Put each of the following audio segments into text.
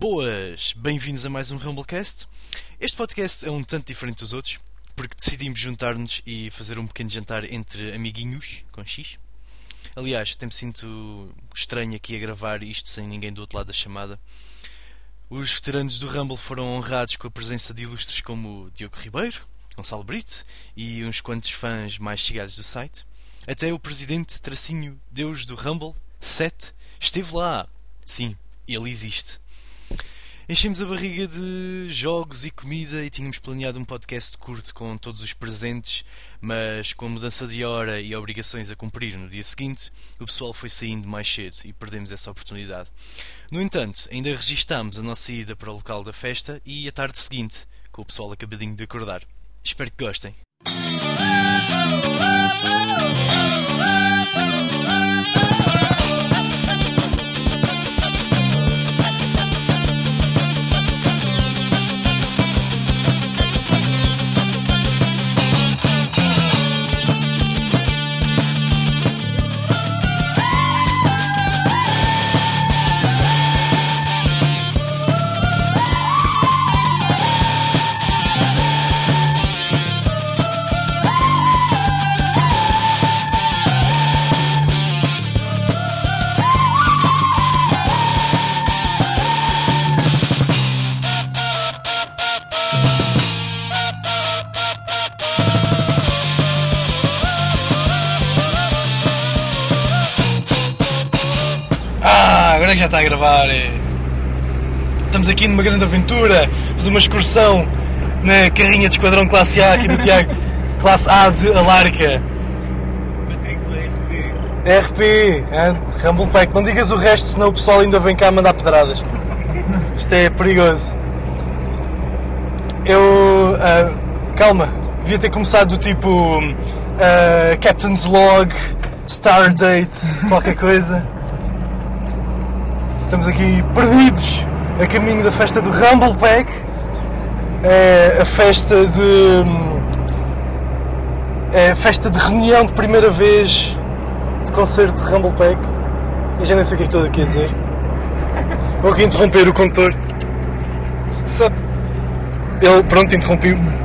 Boas! Bem-vindos a mais um Rumblecast. Este podcast é um tanto diferente dos outros, porque decidimos juntar-nos e fazer um pequeno jantar entre amiguinhos, com X. Aliás, até me sinto estranho aqui a gravar isto sem ninguém do outro lado da chamada. Os veteranos do Rumble foram honrados com a presença de ilustres como Diogo Ribeiro, Gonçalo Brito e uns quantos fãs mais chegados do site. Até o presidente tracinho Deus do Rumble, Seth, esteve lá. Sim, ele existe. Enchemos a barriga de jogos e comida e tínhamos planeado um podcast curto com todos os presentes, mas com a mudança de hora e obrigações a cumprir no dia seguinte, o pessoal foi saindo mais cedo e perdemos essa oportunidade. No entanto, ainda registámos a nossa ida para o local da festa e a tarde seguinte, com o pessoal acabadinho de acordar. Espero que gostem. Agora é que já está a gravar. Estamos aqui numa grande aventura. Fazer uma excursão na carrinha de esquadrão classe A aqui do Tiago. Classe A de Alarca. Matrícula RP, Rumble Pack. Não digas o resto, senão o pessoal ainda vem cá mandar pedradas. Isto é perigoso. Calma, devia ter começado do tipo Captain's Log, Stardate, qualquer coisa. Estamos aqui perdidos a caminho da festa do Rumble Pack. É a festa de reunião de primeira vez de concerto de Rumble Pack. Eu já nem sei o que é que estou aqui a dizer. Vou aqui interromper o condutor. Só... Ele, pronto, interrompiu. Não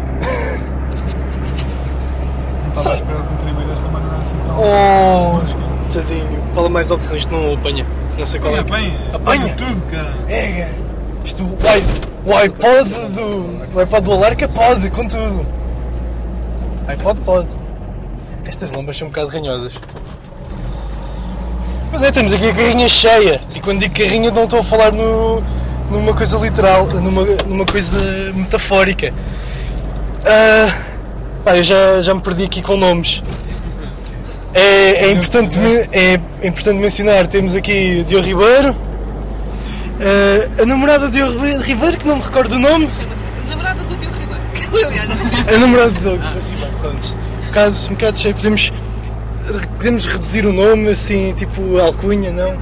estava à espera de contribuir desta maneira assim tão... Oh, tadinho. Fala mais alto, senão isto não apanha. Não sei qual é. Apanha tudo, cara. É, isto, o iPod do Alarca pode, com tudo. iPod pode. Estas lombas são um bocado ranhosas. Mas temos aqui a carrinha cheia. E quando digo carrinha não estou a falar numa coisa literal, numa coisa metafórica. Eu já me perdi aqui com nomes. É importante mencionar, temos aqui Diogo Ribeiro, a namorada de Diogo Ribeiro, que não me recordo o nome. Chama-se a namorada do Diogo Ribeiro. Liliana. A namorada de Diogo Ribeiro, pronto. Um bocado cheio, podemos reduzir o nome, assim, tipo alcunha, não?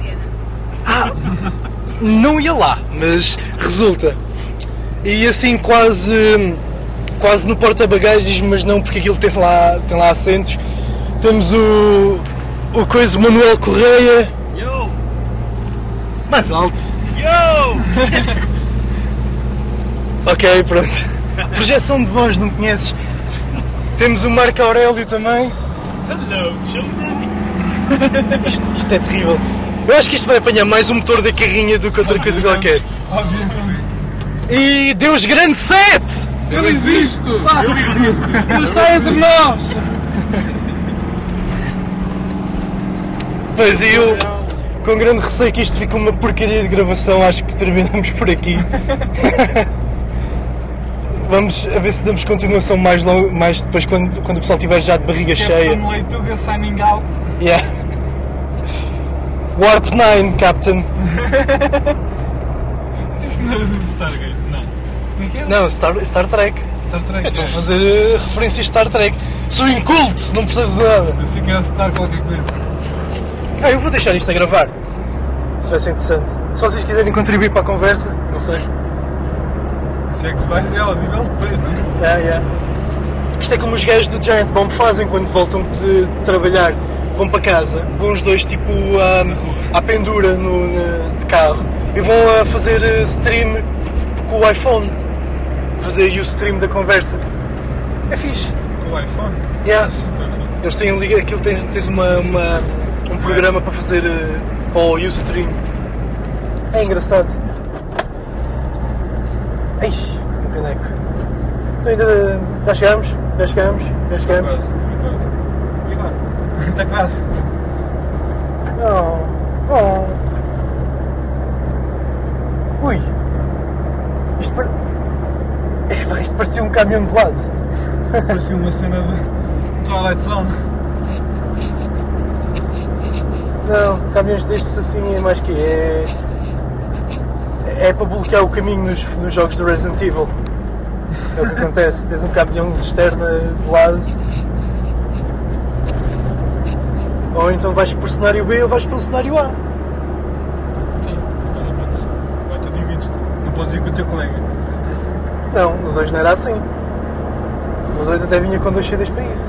Não ia lá, mas resulta. E assim quase no porta-bagagens, mas não, porque aquilo tem lá assentos. Temos o Manuel Correia. Yo! Mais alto. Yo! Ok, pronto. Projeção de voz, não conheces? Temos o Marco Aurélio também. Hello, children! Isto é terrível. Eu acho que isto vai apanhar mais um motor da carrinha do que outra coisa qualquer. Obviamente. E Deus grande 7! Eu existo! Eu existo! Ele está entre nós! Pois e eu, com grande receio que isto fique uma porcaria de gravação, acho que terminamos por aqui. Vamos a ver se damos continuação mais depois quando o pessoal estiver já de barriga cheia. Captain Leituga signing out. Yeah. Warp 9, Captain. Isso não era do Stargate, não. Como é que é? Não, Star Trek. Star Trek. Eu estou a fazer referências de Star Trek. Sou inculto, não percebes nada. Eu sei que era Star qualquer coisa. Eu vou deixar isto a gravar. Isso vai ser interessante. Se vocês quiserem contribuir para a conversa, não sei. Se é que se vai ser audível depois, não é? Isto é como os gajos do Giant Bomb fazem quando voltam de trabalhar. Vão para casa, vão os dois tipo à pendura de carro e vão a fazer stream com o iPhone. Fazer o stream da conversa. É fixe. Com o iPhone? Yeah. Sim, com o iPhone. Eles têm liga, aquilo tens um programa para fazer para o Ustream. É engraçado. Eixe, um caneco. Então ainda. Já chegamos. Está quase. E agora? Está quase. Oh. Ui. Isto parecia um caminhão de lado. Parecia uma cena de Twilight Zone. Não, caminhões destes assim é mais que é para bloquear o caminho nos jogos do Resident Evil. É o que acontece, tens um caminhão externo de lado. Ou então vais por cenário B ou vais pelo cenário A. Sim, mais ou menos. Vai tu divides-te. Não podes ir com o teu colega. Não, no 2 não era assim. No 2 até vinha com 2 CDs para isso.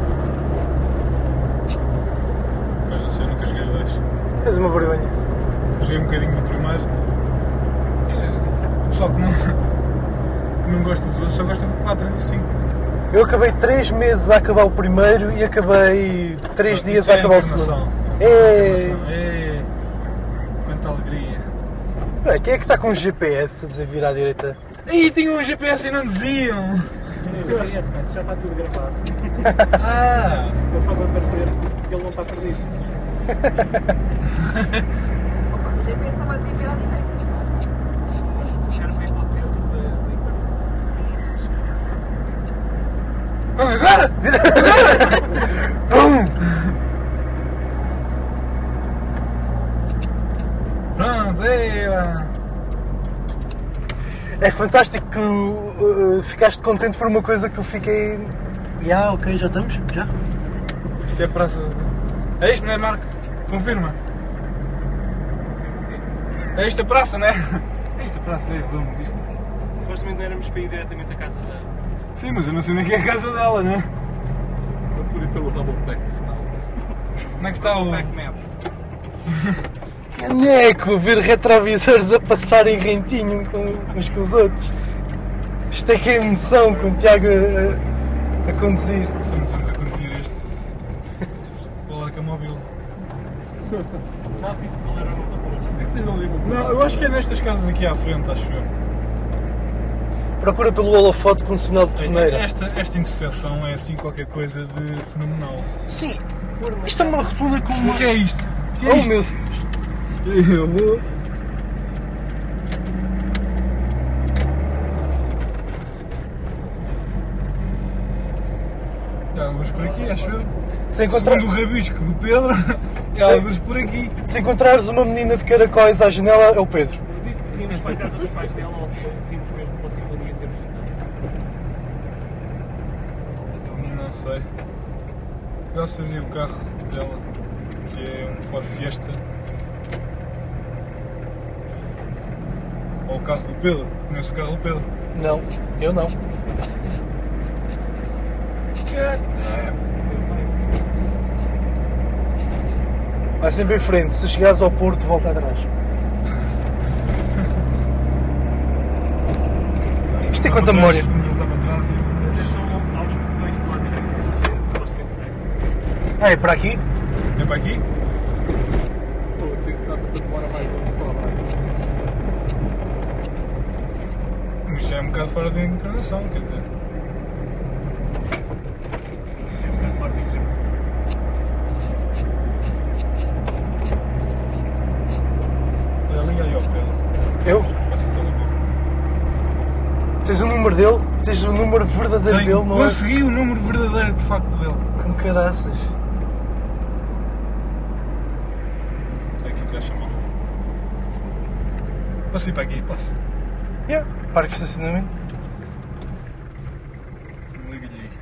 Mas não sei, nunca joguei o 2. És uma vergonha. Joguei um bocadinho do primeiro. Só que não gosto dos outros, só gosto do 4 e do 5. Eu acabei 3 meses a acabar o primeiro e acabei 3 dias a acabar o segundo. Quanta alegria. Bem, quem é que está com um GPS a dizer vir à direita? Ih, tinham um GPS e não diziam! GPS, mas já está tudo gravado. Ah! Eu só vou parecer que ele não está perdido. O GPS só vai dizer pela direita. Puxar bem para o centro Vamos agora! Pum! Pronto, aí lá! É fantástico que ficaste contente por uma coisa que eu fiquei... Ok, já estamos? Já? Isto é a praça. É isto, não é, Marco? Confirma. É isto a praça, não é? É isto a praça, é o domo disto. Supostamente não éramos para ir diretamente à casa dela. Sim, mas eu não sei nem que é a casa dela, não é? Vou por ir pelo Doubleplex. Como é que está o... Maps. Caneco, ver retrovisores a passarem rentinho uns com os outros. Isto é que é emoção com o Tiago a conduzir. Estou muito anos a conduzir este. Vou lá com a móvel. Já fiz qual era o nome da rua. É que vocês não ligam. Não, eu acho que é nestas casas aqui à frente, acho eu. Procura pelo holofote com um sinal de torneira. Esta interseção é assim qualquer coisa de fenomenal. Sim, isto é uma rotunda com uma... O que é isto? O que é Oh isto? meu Deus! Eu vou... Há alguns por aqui, acho eu. Segundo o rabisco do Pedro, há alguns por aqui. Se encontrares uma menina de caracóis à janela, é o Pedro. Eu disse se íamos para a casa dos pais dela ou se íamos mesmo para a sintonia ser visitado. Não sei. Já se fazia o carro dela, que é um Ford Fiesta. Ou o carro do Pedro. Conheço o carro do Pedro. Não, eu não. Vai sempre em frente, se chegares ao Porto, volta atrás. Isto é quanta memória. Vamos voltar para trás e... São aos botões do lado direito. Supostamente se tem. É para aqui? É para aqui? Pô, tem que se dar para ser demora mais longe para lá. Mas já é um bocado fora da encarnação, quer dizer. Olha, liga aí ao Pedro. Eu? Passa o telemóvel. Tens o número dele? Tens o número verdadeiro dele, não é? Consegui o número verdadeiro de facto dele. Com caraças. Aqui está a chamar. Posso ir para aqui? Posso? Parque de estacionamento. Liga-lhe aí.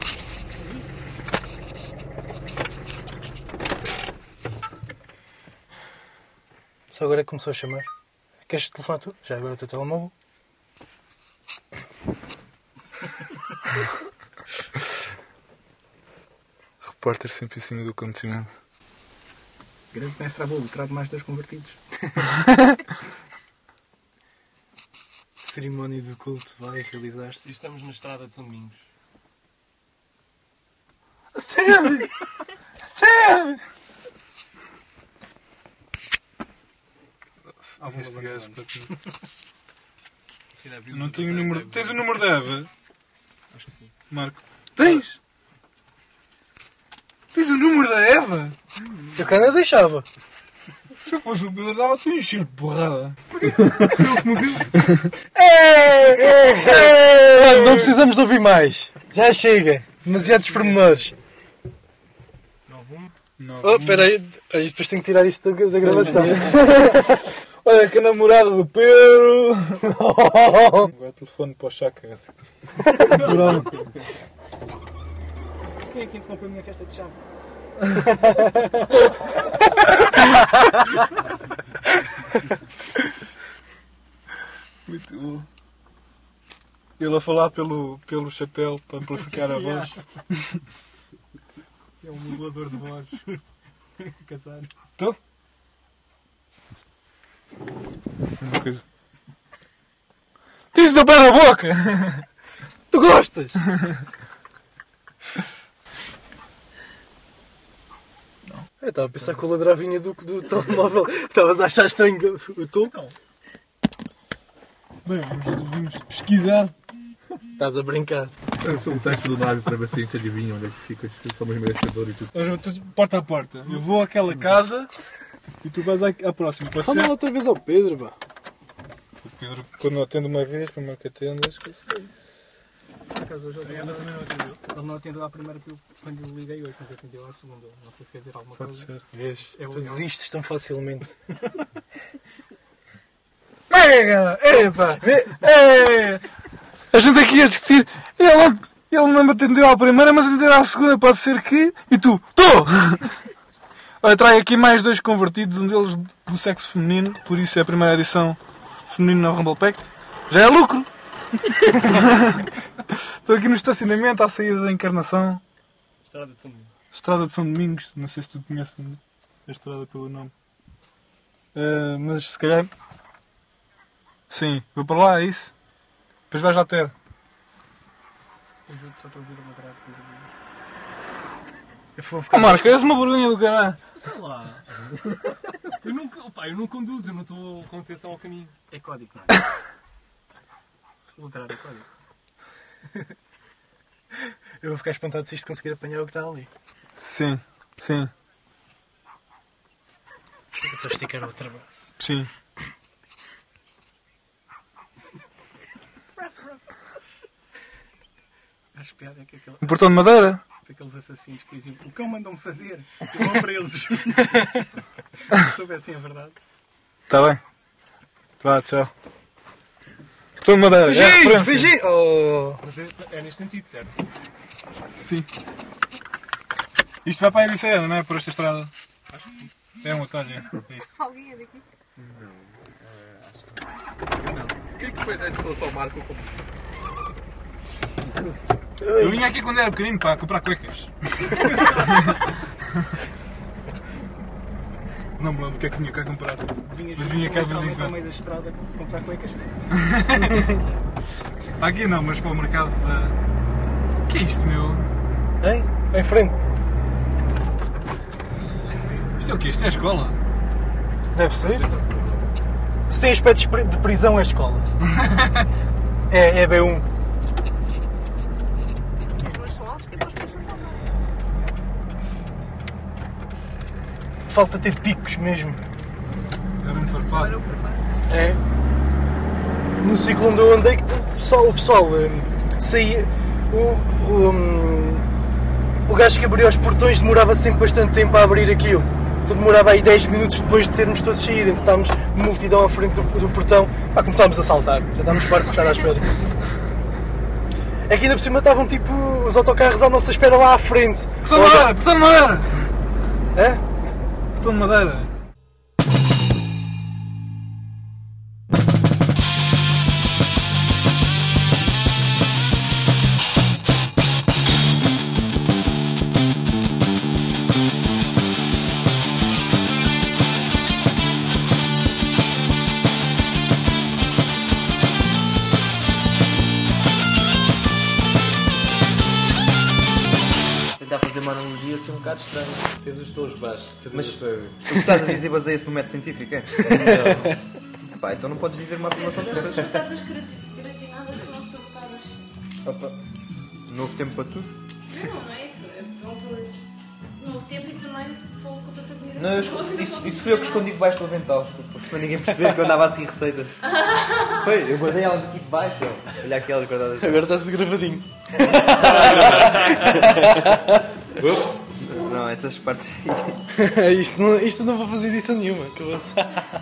Só agora é que começou a chamar. Queres telefonar tu? Já agora o teu telemóvel? Repórter sempre em cima do acontecimento. Grande mestre avô, trago mais 2 convertidos. cerimónia do culto vai realizar-se. E estamos na estrada de São Domingos. Até! Este gajo para ti. Não tenho o número. Tens o número da Eva? Acho que sim. Marco. Tens? Tens o número da Eva? Eu cá não deixava. Se eu fosse o Pedro, dava-te um encher de porrada. Não precisamos de ouvir mais. Já chega. Demasiados pormenores. 9-1. Oh, espera aí. Aí depois tenho que tirar isto da gravação. Olha que a namorada do Pedro. Agora o telefone para o chakra. Quem é que interrompeu a minha festa de chave? Muito bom. Ele a falar pelo chapéu para amplificar a voz. É um modulador de voz. Casar. Estou? Uma coisa. Tens o teu pé na boca! Tu gostas? Eu estava a pensar com a ladravinha do telemóvel. Estavas a achar estranho o tom? Bem, vamos pesquisar. Estás a brincar. Eu sou o teste do nave para ver se a gente adivinha onde é que ficas. Somos merecedores e tudo. Nós vamos porta a porta. Eu vou àquela casa e tu vais à próxima. Pode Fala ser? outra vez ao Pedro, pá. O Pedro, quando atende uma vez, primeiro que atende, acho que é isso. Por acaso hoje ele também não atendeu. Ele não atendeu à primeira quando eu liguei hoje, mas atendeu à segunda. Não sei se quer dizer alguma Pode coisa. ser. Vês? É o Tu desistes tão facilmente. Mega! Epa! A gente aqui a discutir. Ele não me atendeu à primeira, mas atendeu à segunda. Pode ser que. E tu? Tô! Olha, trago aqui mais 2 convertidos, um deles do sexo feminino, por isso é a primeira edição feminina na Rumble Pack. Já é lucro! Estou aqui no estacionamento à saída da Encarnação. Estrada de São Domingos. Estrada de São Domingos. Não sei se tu conheces a estrada pelo nome. Mas se calhar. Sim, vou para lá, é isso? Depois vais lá ter. Eu juro que só estou a ouvir uma grade. Eu vou ficar. Marcos, és uma vergonha do caralho. Sei lá. Eu não conduzo, eu não estou com atenção ao caminho. É código, não é? Literar é código. Eu vou ficar espantado se isto conseguir apanhar o que está ali. Sim, sim, Eu estou a esticar outra braço. sim. Acho piada é que Um portão de madeira? aqueles assassinos que dizem o cão mandam-me fazer. Eu vou presos. Se soubessem a verdade. Está bem. Vá, tchau. Portão de madeira. É a referência. Beijinhos! Oh. Mas é neste sentido, certo? Sim. Isto vai para a Ericeira, não é? Por esta estrada. Acho que sim. É um atalho, é isto. Alguém é daqui? O que é que foi dentro do teu Marco? Eu vinha aqui quando era pequenino para comprar cuecas. Não me lembro o que é que tinha cá comprar. Vinhas Mas vinha cá de vez em literalmente ao quando. meio da estrada comprar cuecas. Aqui não, mas para o mercado da... O que é isto, meu? Hein? Em frente. Isto é o quê? Isto é a escola? Deve ser. Se tem aspectos de prisão, é escola. É B1. As duas são altas, que as duas são altas. Falta ter picos mesmo. Era um farpado. É. No ciclo onde eu andei, que o pessoal saía. O gajo que abria os portões demorava sempre bastante tempo a abrir aquilo. Então demorava aí 10 minutos depois de termos todos saído. Então estávamos de multidão à frente do portão. Pá, começámos a saltar. Já estávamos fartos de estar à espera. Aqui ainda por cima estavam tipo os autocarros à nossa espera lá à frente. Portão de madeira! Portão de madeira! Hã? Portão de madeira! assim um bocado estranho. Tens os tons baixos, Mas- sério. O que estás a dizer baseia-se no método científico, é? Não. Pá, então não podes dizer uma afirmação dessas. Batatas gratinadas foram sabotadas. Opa. Novo tempo para tudo. Não é isso. É pronto. Novo tempo e também fogo com tanta comida. Não, isso foi eu que escondi debaixo do avental. Para ninguém perceber que eu andava assim receitas. Foi, eu guardei elas aqui debaixo. Ó. Olha aquelas guardadas. Agora está tudo gravadinho. Ups. Não, essas partes. Isto não vou fazer edição nenhuma. Acabou-se.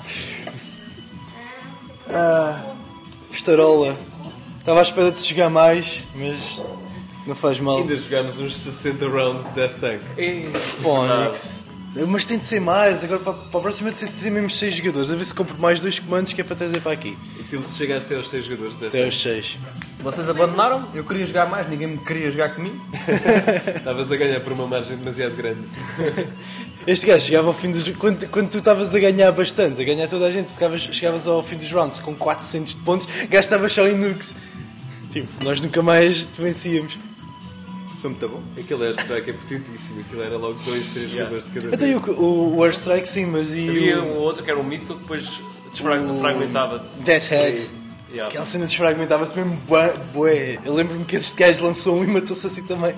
Estarola. Estava à espera de se jogar mais, mas não faz mal. Ainda jogámos uns 60 rounds de Death Tank. Phonics. Mas tem de ser mais, agora para a próxima tem de ser mesmo 6 jogadores. A ver se compro mais 2 comandos que é para trazer para aqui. Aquilo que chegaste a ter aos 6 jogadores de Death Até aos 6. Vocês abandonaram? Eu queria jogar mais, ninguém me queria jogar comigo. Tank. Estavas a ganhar por uma margem demasiado grande. Este gajo chegava ao fim dos... Quando tu estavas a ganhar bastante, a ganhar toda a gente, chegavas ao fim dos rounds com 400 de pontos, gastavas só em nukes. Tipo, nós nunca mais te vencíamos. Foi muito bom. Aquele airstrike é potentíssimo. Aquilo era logo 2, 3 jogadores de cada vez. Então e o Airstrike sim, mas e Havia o... um outro que era um míssil que depois fragmentava-se. Death Head. Yeah. Aquela cena desfragmentava-se mesmo bué. Eu lembro-me que este gajo lançou um e matou-se assim também.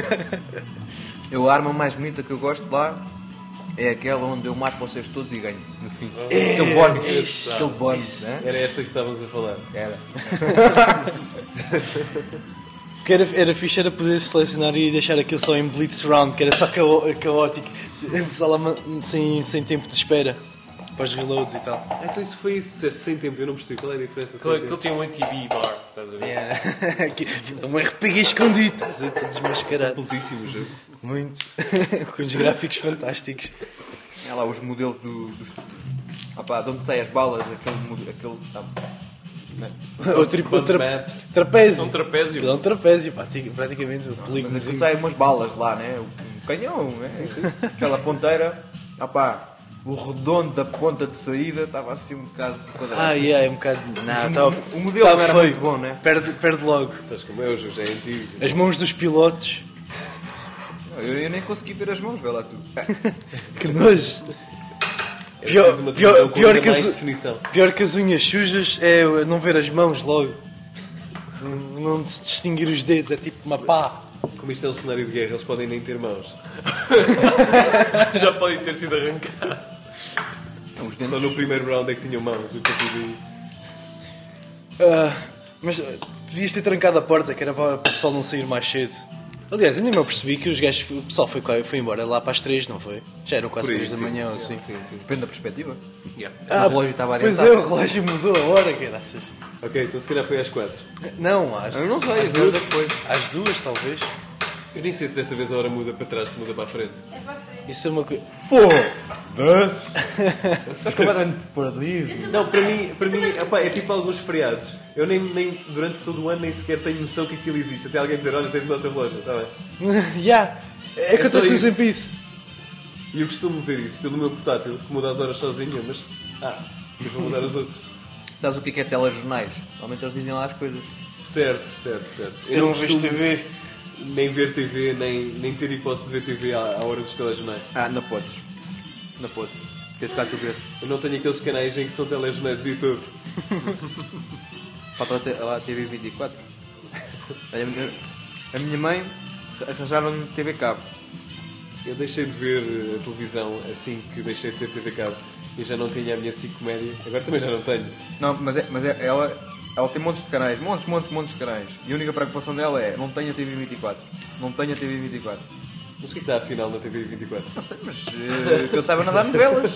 A arma mais bonita que eu gosto lá é aquela onde eu mato vocês todos e ganho, no fim. Aquele bónus. Aquele bónus, né? Era esta que estávamos a falar. Era. O que era fixe era poder selecionar e deixar aquilo só em Blitz Round, que era só caótico. O pessoal lá sem tempo de espera. Para os reloads e tal. Então isso foi isso, disseste sem tempo. Eu não percebi qual é a diferença sem Aquilo tempo. tinha um ATB bar, estás a ver? Yeah. Um RPG escondido. Estás a ver, todo desmascarado. Completíssimo o jogo. Muito. Com os gráficos fantásticos. É lá os modelos dos... Opá, de onde saem as balas, aquele... O Maps. trapézio. É um trapézio. Aquilo é um trapézio, praticamente. O Mas polígono. aquilo saem umas balas de lá, né? Um canhão, né? Sim, sim. Aquela ponteira, opá, o redondo da ponta de saída estava assim um bocado quadrado. É um bocado. Não, O modelo não era muito bom, né? Perde logo. Sabes como é o jogo? Já é antigo. As mãos dos pilotos. Eu nem consegui ver as mãos, vê lá tu. Que nojo. É preciso uma televisão com ainda mais definição. Pior que as unhas sujas é não ver as mãos logo. Não se distinguir os dedos, é tipo uma pá. Como isto é um cenário de guerra, eles podem nem ter mãos. Já podem ter sido arrancados. Os dentes. Só no primeiro round é que tinham mãos. Eu partir daí. Mas devias ter trancado a porta, que era para o pessoal não sair mais cedo. Aliás, ainda não percebi que os gajos, o pessoal foi embora lá para as 3, não foi? Já eram quase Por 3 da isso, manhã sim. ou assim. Sim, sim. Depende da perspectiva. Yeah. O relógio estava Pois adiantado. é, o relógio mudou a hora, graças. Ok, então se calhar foi às 4. Não, às Eu não sei, às às duas duas, é que foi. às 2 talvez. Eu nem sei se desta vez a hora muda para trás, se muda para a frente. Isso é uma coisa. Completamente perdido. Não, para mim epá, é tipo alguns feriados. Eu nem durante todo o ano nem sequer tenho noção que aquilo existe. Até alguém dizer, olha, tens de mudar o teu relógio, está bem. É que só acontece isso. sempre isso. E eu costumo ver isso pelo meu portátil, que muda as horas sozinho, mas... eu vou mudar os outros. Sabes o que é telejornais? Normalmente eles dizem lá as coisas. Certo. Eu não vejo costumo TV. nem ver TV, nem ter hipótese de ver TV à hora dos telejornais. Não podes. Não podes. Tens cá tu ver. Eu não tenho aqueles canais em que são telejornais o dia todo. Falta lá a TV 24. A minha mãe arranjaram TV cabo. Eu deixei de ver a televisão assim que deixei de ter TV cabo. E já não tinha a minha 5 comédia. Agora também já não tenho. Não, mas ela tem montes de canais, montes de canais. E a única preocupação dela é, não tenho a TV 24. Não tenho a TV 24. Mas o que é que está afinal na TV 24? Não sei, mas que eu saiba nadar novelas.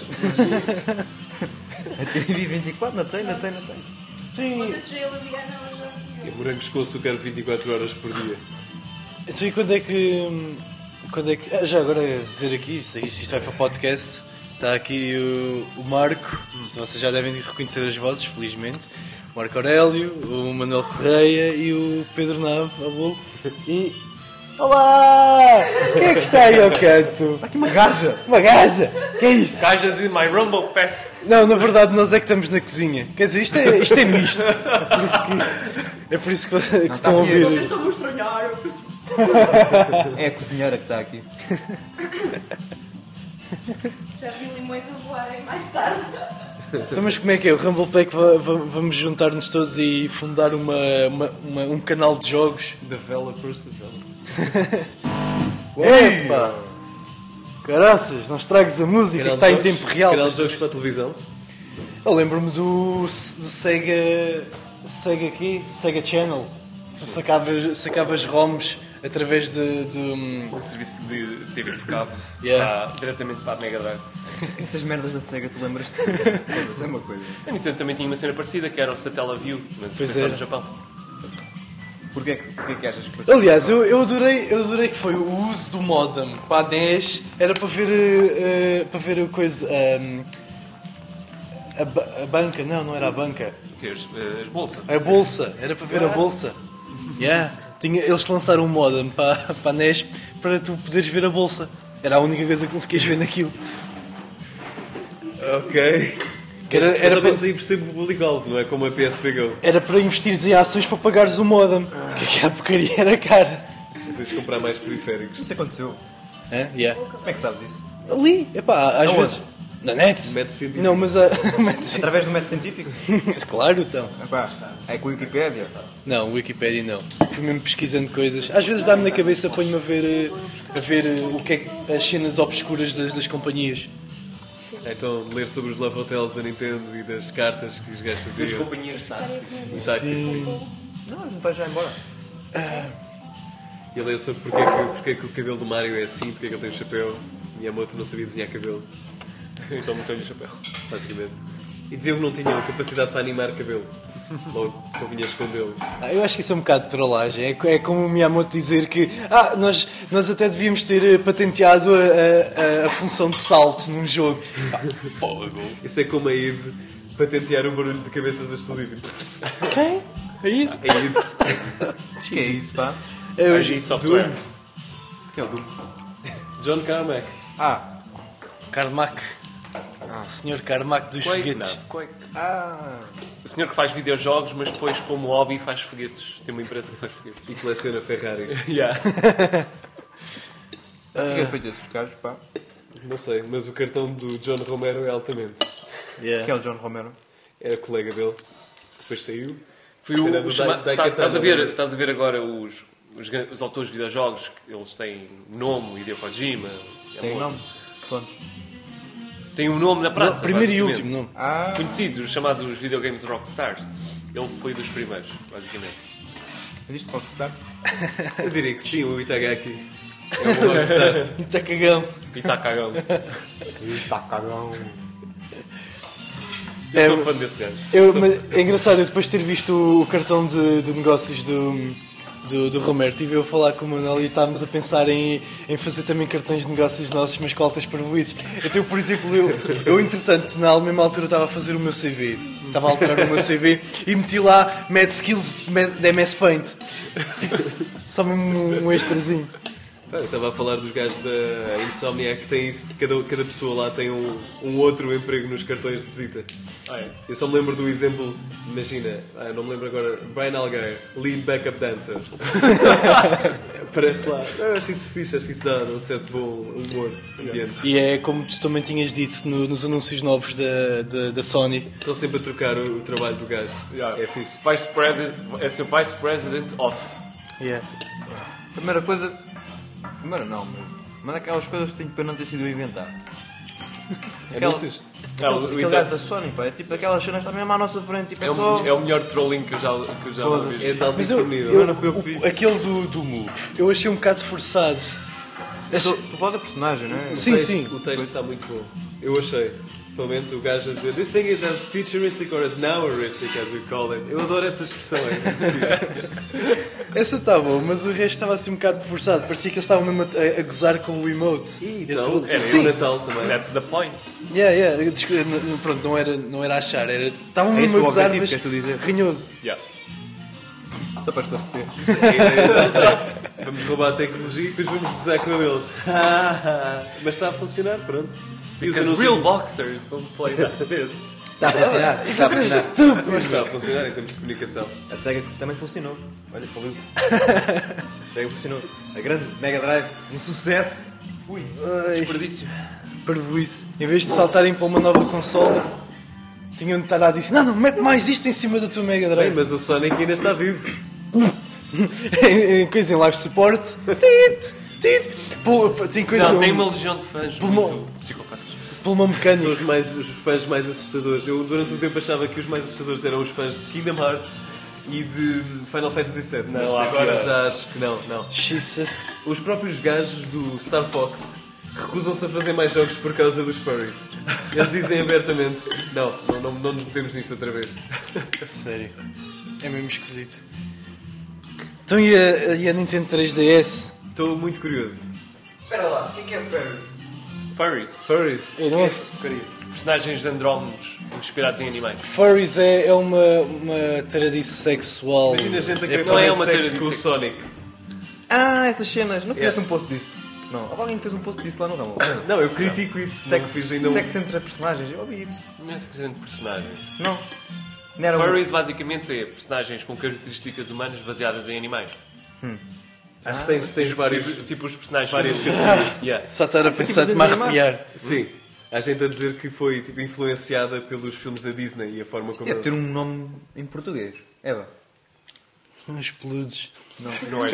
A TV 24 não tem. Quando esse gelo Viana, ela já É morangos com açúcar 24 horas por dia. Então, e quando é que. Já agora dizer aqui, isto vai para o podcast. Está aqui o Marco, vocês já devem reconhecer as vozes, felizmente. O Marco Aurélio, o Manuel Correia e o Pedro Nave, a bolo. E. Olá! Quem é que está aí ao canto? Está aqui uma gaja! Uma gaja! Que é isto? Gajas in my rumble pack. Não, na verdade nós é que estamos na cozinha. Quer dizer, isto é misto. É por isso que estão a ouvir. estão a estranhar. É a cozinheira que está aqui. Já vi limões a voarem mais tarde. Então, mas como é que é? O Rumble Pack vamos juntar-nos todos e fundar um canal de jogos? Developers. Epa! Caraças, não estragues a música que está em tempo real. Canal de jogos para a televisão. Eu lembro-me do Sega Channel. Tu sacavas ROMs através de O serviço de TV por cabo Yeah. diretamente para a Mega Drive. Essas merdas da SEGA, tu lembras? É uma coisa. A Nintendo também tinha uma cena parecida, que era o Satellaview, mas Pois foi só era. no Japão. Porquê que achas que foi? Aliás, eu adorei que foi o uso do modem para a NES. Era para ver a coisa. A banca, não era a banca. O quê? As bolsas. A bolsa, era para ver a bolsa. Yeah. Eles lançaram um modem para a NES para tu poderes ver a bolsa. Era a única coisa que conseguias ver naquilo. Ok. Era Mas ao para- menos aí percebo o público-alvo, não é como a PSP Go. Era para investires em ações para pagares o modem. Porque aquela porcaria era cara. Tens de comprar mais periféricos. Isso aconteceu. Hã? Yeah. Como é que sabes isso? Ali, epá, às Aonde? vezes. Na net? Método científico. Não, mas a. mas- Através do método científico? Claro, então. Epá, é com a Wikipédia. Não, Wikipedia não. Fui mesmo pesquisando coisas. Às vezes dá-me na cabeça, ponho-me a ver o que é as cenas obscuras das companhias. Então, ler sobre os Love Hotels da Nintendo e das cartas que os gajos As faziam. companhias de táxi. E táxis. Não, não vais já embora. E ler sobre porque que o cabelo do Mario é assim, porque que ele tem o chapéu. Miyamoto não sabia desenhar cabelo. Então meteu-lhe o chapéu. Basicamente. E diziam que não tinham capacidade para animar cabelo. Logo, convinha escondê-los. Eu acho que isso é um bocado de trollagem. É como o Miyamoto dizer que nós até devíamos ter patenteado a função de salto num jogo. Fogo. Isso é como a Eve patentear o barulho de cabeças a explodir. Quem? Aí? A Eve. Diz que é isso, pá. IG Software. Que é o Doom. John Carmack. Carmack. O senhor Carmack dos Quake, foguetes. não. Quake. O senhor que faz videojogos, mas depois, como hobby, faz foguetes. Tem uma empresa que faz foguetes. E coleciona Ferraris. Yeah. Tinha feito esses gajos, pá. Não sei, mas o cartão do John Romero é altamente. Yeah. Que é o John Romero. Era colega dele. Depois saiu. Foi Cena o do chamado... Daikatana. Estás a ver agora os autores de videojogos, eles têm nome, Hideo Kojima. Tem Yamamoto. nome? Todos. Tem um nome na praça. Primeiro e basicamente. último nome. Conhecidos, chamados videogames Rockstars. Ele foi dos primeiros, basicamente. Existe Rockstars? Eu diria que sim, o Itagaki. É um rockstar. E está cagão. E está cagão. Está cagão. Eu sou fã desse gajo. Mas é engraçado, eu depois de ter visto o cartão de negócios do Romero, estive eu a falar com o Manuel e estávamos a pensar em fazer também cartões de negócios nossos, mas com altas parvoíces. Então, por exemplo, eu entretanto, na mesma altura, estava a fazer o meu CV. Estava a alterar o meu CV e meti lá Mad Skills da MS Paint. Tipo, só mesmo um extrazinho. Pá, eu estava a falar dos gajos da Insomniac que tem cada pessoa lá tem um outro emprego nos cartões de visita. Eu só me lembro do exemplo, imagina, não me lembro agora, Brian Algarve, lead backup dancer. Aparece lá. Eu acho isso fixe, acho que isso dá um certo bom humor ambiente. E é como tu também tinhas dito nos anúncios novos da Sony. Estão sempre a trocar o trabalho do gajo. É fixe. Vice President, é ser Vice President of. Yeah. Primeira coisa. Primeira não, mas aquelas coisas que tenho pena não ter sido eu inventar. Anúncios? Aquele gajo da Sony, pá, é tipo aquelas cenas que estão mesmo à nossa frente, tipo, é só. É o melhor trolling que eu já vi. É de Mas altíssimo nível. não fui eu que fiz. aquele do Move, eu achei um bocado forçado. Tu fala da personagem, não é? Sim, sim. O texto está muito bom. Eu achei. Pelo menos o gajo a dizer This thing is as futuristic or as noweristic as we call it. Eu adoro essa expressão. Essa está boa, mas o resto estava assim um bocado forçado. Parecia que eles estavam mesmo a gozar com o emote. Então, era Sim. o Natal também. That's the point. Pronto, não era achar, estavam É mesmo esse a o gozar, objetivo, mas queres tu dizer? ranhoso. Yeah. Só para esclarecer. A ideia deles é, vamos roubar a tecnologia e depois vamos gozar com eles. Mas está a funcionar, pronto. E os Because anúncios- real boxers don't play that this. Está a funcionar. Está a funcionar. Mas está a funcionar em termos de comunicação. A SEGA também funcionou. Olha, faliu. A SEGA funcionou. A grande Mega Drive, um sucesso. Ui, Desperdício. Parvoíce. Em vez de saltarem para uma nova consola, tinham de estar lá a dizer: não, mete mais isto em cima da tua Mega Bem, Drive. mas o Sonic ainda está vivo. em coisa em live support. Tem coisa. Não, tem uma legião de fãs muito psicopatas. Pulmão São mecânico. os fãs mais assustadores. Eu durante um tempo achava que os mais assustadores eram os fãs de Kingdom Hearts e de Final Fantasy VII. Mas Não, agora agora- já acho que não. Xissa. Os próprios gajos do Star Fox recusam-se a fazer mais jogos por causa dos furries. Eles dizem abertamente: não nos metemos nisto outra vez. A sério. É mesmo esquisito. Então e a Nintendo 3DS? Estou muito curioso. Espera lá, o que é furries? Furries. Furries? Não é Personagens de andrómenos inspirados em animais. Furries é uma tradição sexual. Imagina a gente a querer não é fazer uma sexo tradição. com o Sonic. Ah, essas cenas. Não fizeste um post disso? Não. Alguém fez um post disso lá no Rumble. Não, eu critico isso. Não fiz ainda um... Sexo entre personagens. Eu ouvi isso. Não é de personagens. Não. Não era Furries basicamente é personagens com características humanas baseadas em animais. Acho que tens vários... Tipo os personagens. Várias categorias. Yeah. Só estar a pensar de me arrepiar. Sim. Há gente a dizer que foi tipo, influenciada pelos filmes da Disney e a forma como Deve ter eles... um nome em português. Eva. Uns peludos. Não é.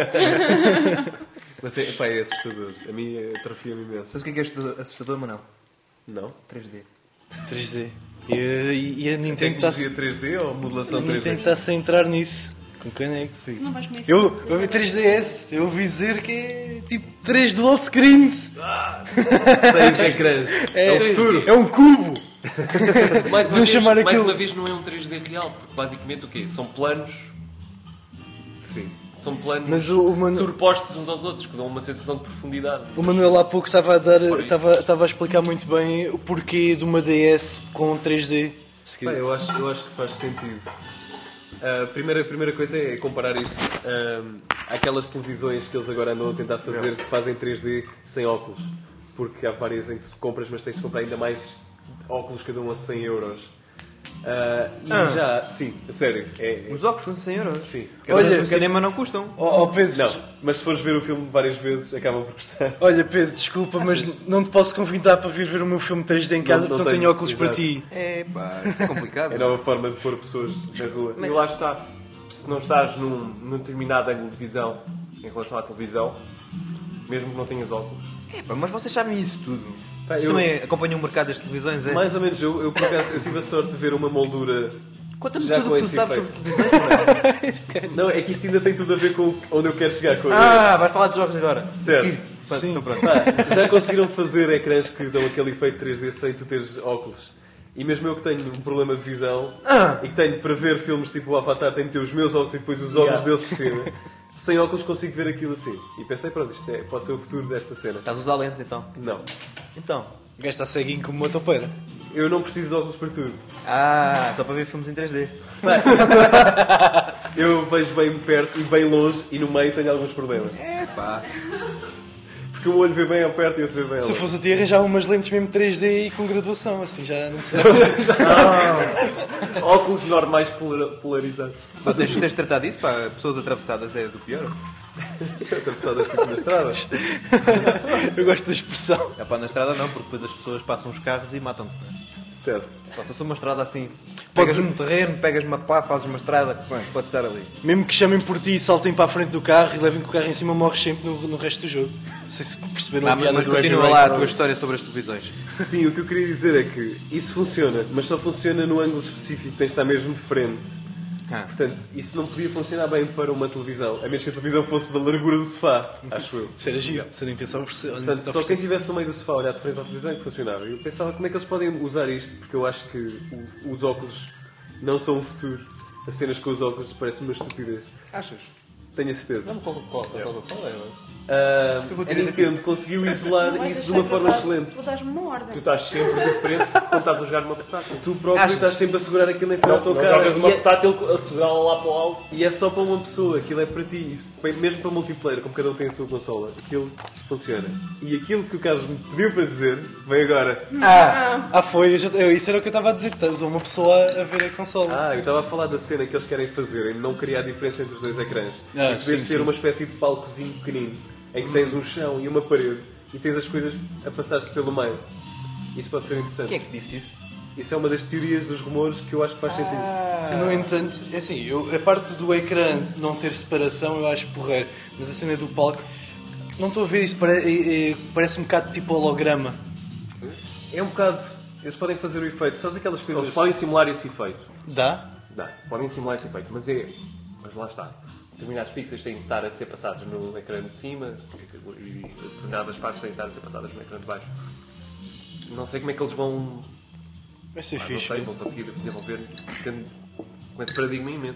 Mas é assustador. A mim atrofia-me imenso. Sabes o que é assustador, Manel? Não? 3D. 3D. E a Nintendo está-se Tecnologia 3D ou modulação 3D? a entrar nisso. Com caneco. Sim. Tu não vais comer isso. Eu vi 3DS. Eu ouvi dizer que é tipo 3 dual screens. 6 ecrãs. É o futuro. É um cubo. Mais Deviam chamar mais aquilo- uma vez não é um 3D real, porque basicamente o quê? São planos. Sim. São planos Mas o sobrepostos uns aos outros, que dão uma sensação de profundidade. O Manuel há pouco estava a dar, Por isso. estava a explicar muito bem o porquê de uma DS com 3D. Se Bem, quiser. eu acho que faz sentido. A primeira coisa é comparar isso àquelas televisões que eles agora andam a tentar fazer que fazem 3D sem óculos. Porque há várias em que tu compras, mas tens de comprar ainda mais óculos, cada um a 100 euros. Sim, a sério. Os óculos custam 100 euros. Sim. Olha, No cinema não custam. Oh Pedro, Não, mas se fores ver o filme várias vezes, acabam por custar. olha Pedro, desculpa, mas não te posso convidar para vir ver o meu filme 3D em casa Não porque não tenho, tenho óculos exato. para ti. É pá, isso é complicado. É a nova forma de pôr pessoas na rua. E lá está. Se não estás num determinado ângulo de visão em relação à televisão, mesmo que não tenhas óculos. É pá, mas vocês sabem isso tudo. Pá, Vocês eu- também acompanham o mercado das televisões, é? Mais ou menos, eu por acaso, eu tive a sorte de ver uma moldura. Conta-me já tudo com o que tu esse sabes efeito. sobre televisões, Manel. Não, é que isto ainda tem tudo a ver com onde eu quero chegar com a Ah, vais falar de jogos agora. Certo. Sim. Então pronto. Pá, já conseguiram fazer ecrãs que dão aquele efeito 3D sem tu teres óculos. E mesmo eu que tenho um problema de visão e que tenho para ver filmes tipo o Avatar, tenho de ter os meus óculos e depois os óculos deles por cima. Sem óculos consigo ver aquilo assim. E pensei, pronto, isto pode ser o futuro desta cena. Estás a usar lentes então? Não. Então. O gajo está ceguinho como uma topeira. Eu não preciso de óculos para tudo. Ah, só para ver filmes em 3D. Eu vejo bem perto e bem longe e no meio tenho alguns problemas. É pá. Porque o olho vê bem ao perto e o outro vê bem ao Se eu longe. fosse a ti arranjava umas lentes mesmo 3D e com graduação, assim já não precisava. Óculos normais polarizados. Vocês tens de tratar disso, pá. Pessoas atravessadas é do pior. Atravessadas tipo na estrada. Eu gosto da expressão. É pá, na estrada não, porque depois as pessoas passam os carros e matam-te. Certo. Passa-se uma estrada assim. Pegas num terreno, pegas uma pá, fazes uma estrada. Bem, pode estar ali. Mesmo que chamem por ti e saltem para a frente do carro e levem com o carro em cima, morres sempre no resto do jogo. Não sei se perceberam a piada Mas do continua Heavy lá a Rain. tua história sobre as televisões. Sim, o que eu queria dizer é que isso funciona, mas só funciona no ângulo específico, tens de estar mesmo de frente. Portanto, isso não podia funcionar bem para uma televisão, a menos que a televisão fosse da largura do sofá, acho eu. Isso era giro, se a intenção Portanto, só quem estivesse no meio do sofá a olhar de frente à televisão é que funcionava. Eu pensava como é que eles podem usar isto, porque eu acho que os óculos não são o futuro. As cenas com os óculos parecem uma estupidez. Achas? Tenho a certeza. Coca-Cola, A Nintendo conseguiu isolar isso de uma forma excelente. Vou dar-me uma ordem. Tu estás sempre de frente quando estás a jogar numa portátil. Tu próprio estás sempre a segurar aquilo em frente ao teu Não carro. jogas uma portátil a segurá-la lá para o alto. E é só para uma pessoa, aquilo é para ti. Mesmo para multiplayer, como cada um tem a sua consola, aquilo funciona. E aquilo que o Carlos me pediu para dizer, vem agora. Foi. Isso era o que eu estava a dizer. Estás uma pessoa a ver a consola. Eu estava a falar da cena que eles querem fazer, em não criar a diferença entre os dois ecrãs. E poderes ter uma espécie de palcozinho pequenino, em que tens um chão e uma parede, e tens as coisas a passar-se pelo meio. Isso pode ser interessante. Quem é que disse isso? Isso é uma das teorias dos rumores que eu acho que faz sentido. No entanto, é assim, a parte do ecrã não ter separação eu acho porreiro, mas a cena do palco, não estou a ver isso, parece um bocado tipo holograma. É um bocado... Eles podem fazer o efeito, sabes aquelas coisas... Eles podem simular esse efeito. Dá? Dá, podem simular esse efeito, mas lá está. Determinados pixels têm de estar a ser passados no ecrã de cima e determinadas partes têm de estar a ser passadas no ecrã de baixo. Não sei como é que eles vão... Vai ser não fixe. sei, vão conseguir desenvolver com esse paradigma em mente.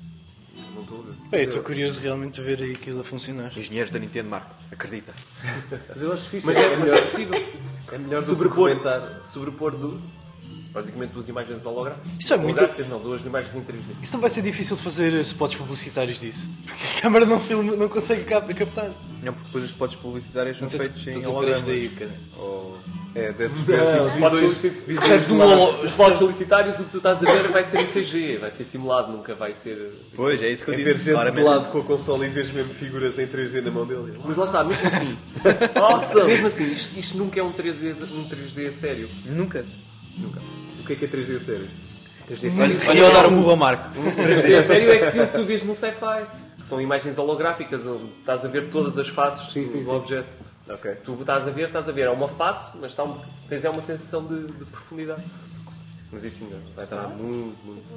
Não estou a ver. Estou curioso realmente de ver aquilo a funcionar. Engenheiros da Nintendo, Marco. Acredita. Mas eu acho fixe. Mas é melhor possível. É melhor sobrepor basicamente duas imagens holográficas. Isso é muito... Holográficas não, duas imagens em 3D. Isso não vai ser difícil de fazer spots publicitários disso. Porque a câmara não consegue captar. Não, porque depois os spots publicitários são feitos em Estou a hologramas. 3D, cara. deve ter Recebes os spots publicitários, o que tu estás a ver vai ser em CG, vai ser simulado, nunca vai ser... Pois, é isso que eu É disse. ver gente de lado com a consola e vês mesmo figuras em 3D na mão dele. Mas lá está, mesmo assim, mesmo assim, isto nunca é um 3D a sério. Nunca. O que é 3D a sério? 3D a sério, Olha eu dar um murro ao Marco. 3D a sério é aquilo que tu vês no sci-fi. São imagens holográficas, onde estás a ver todas as faces do objeto. Ok. Tu estás a ver, é uma face, mas tens uma sensação de profundidade. Mas isso ainda vai estar muito.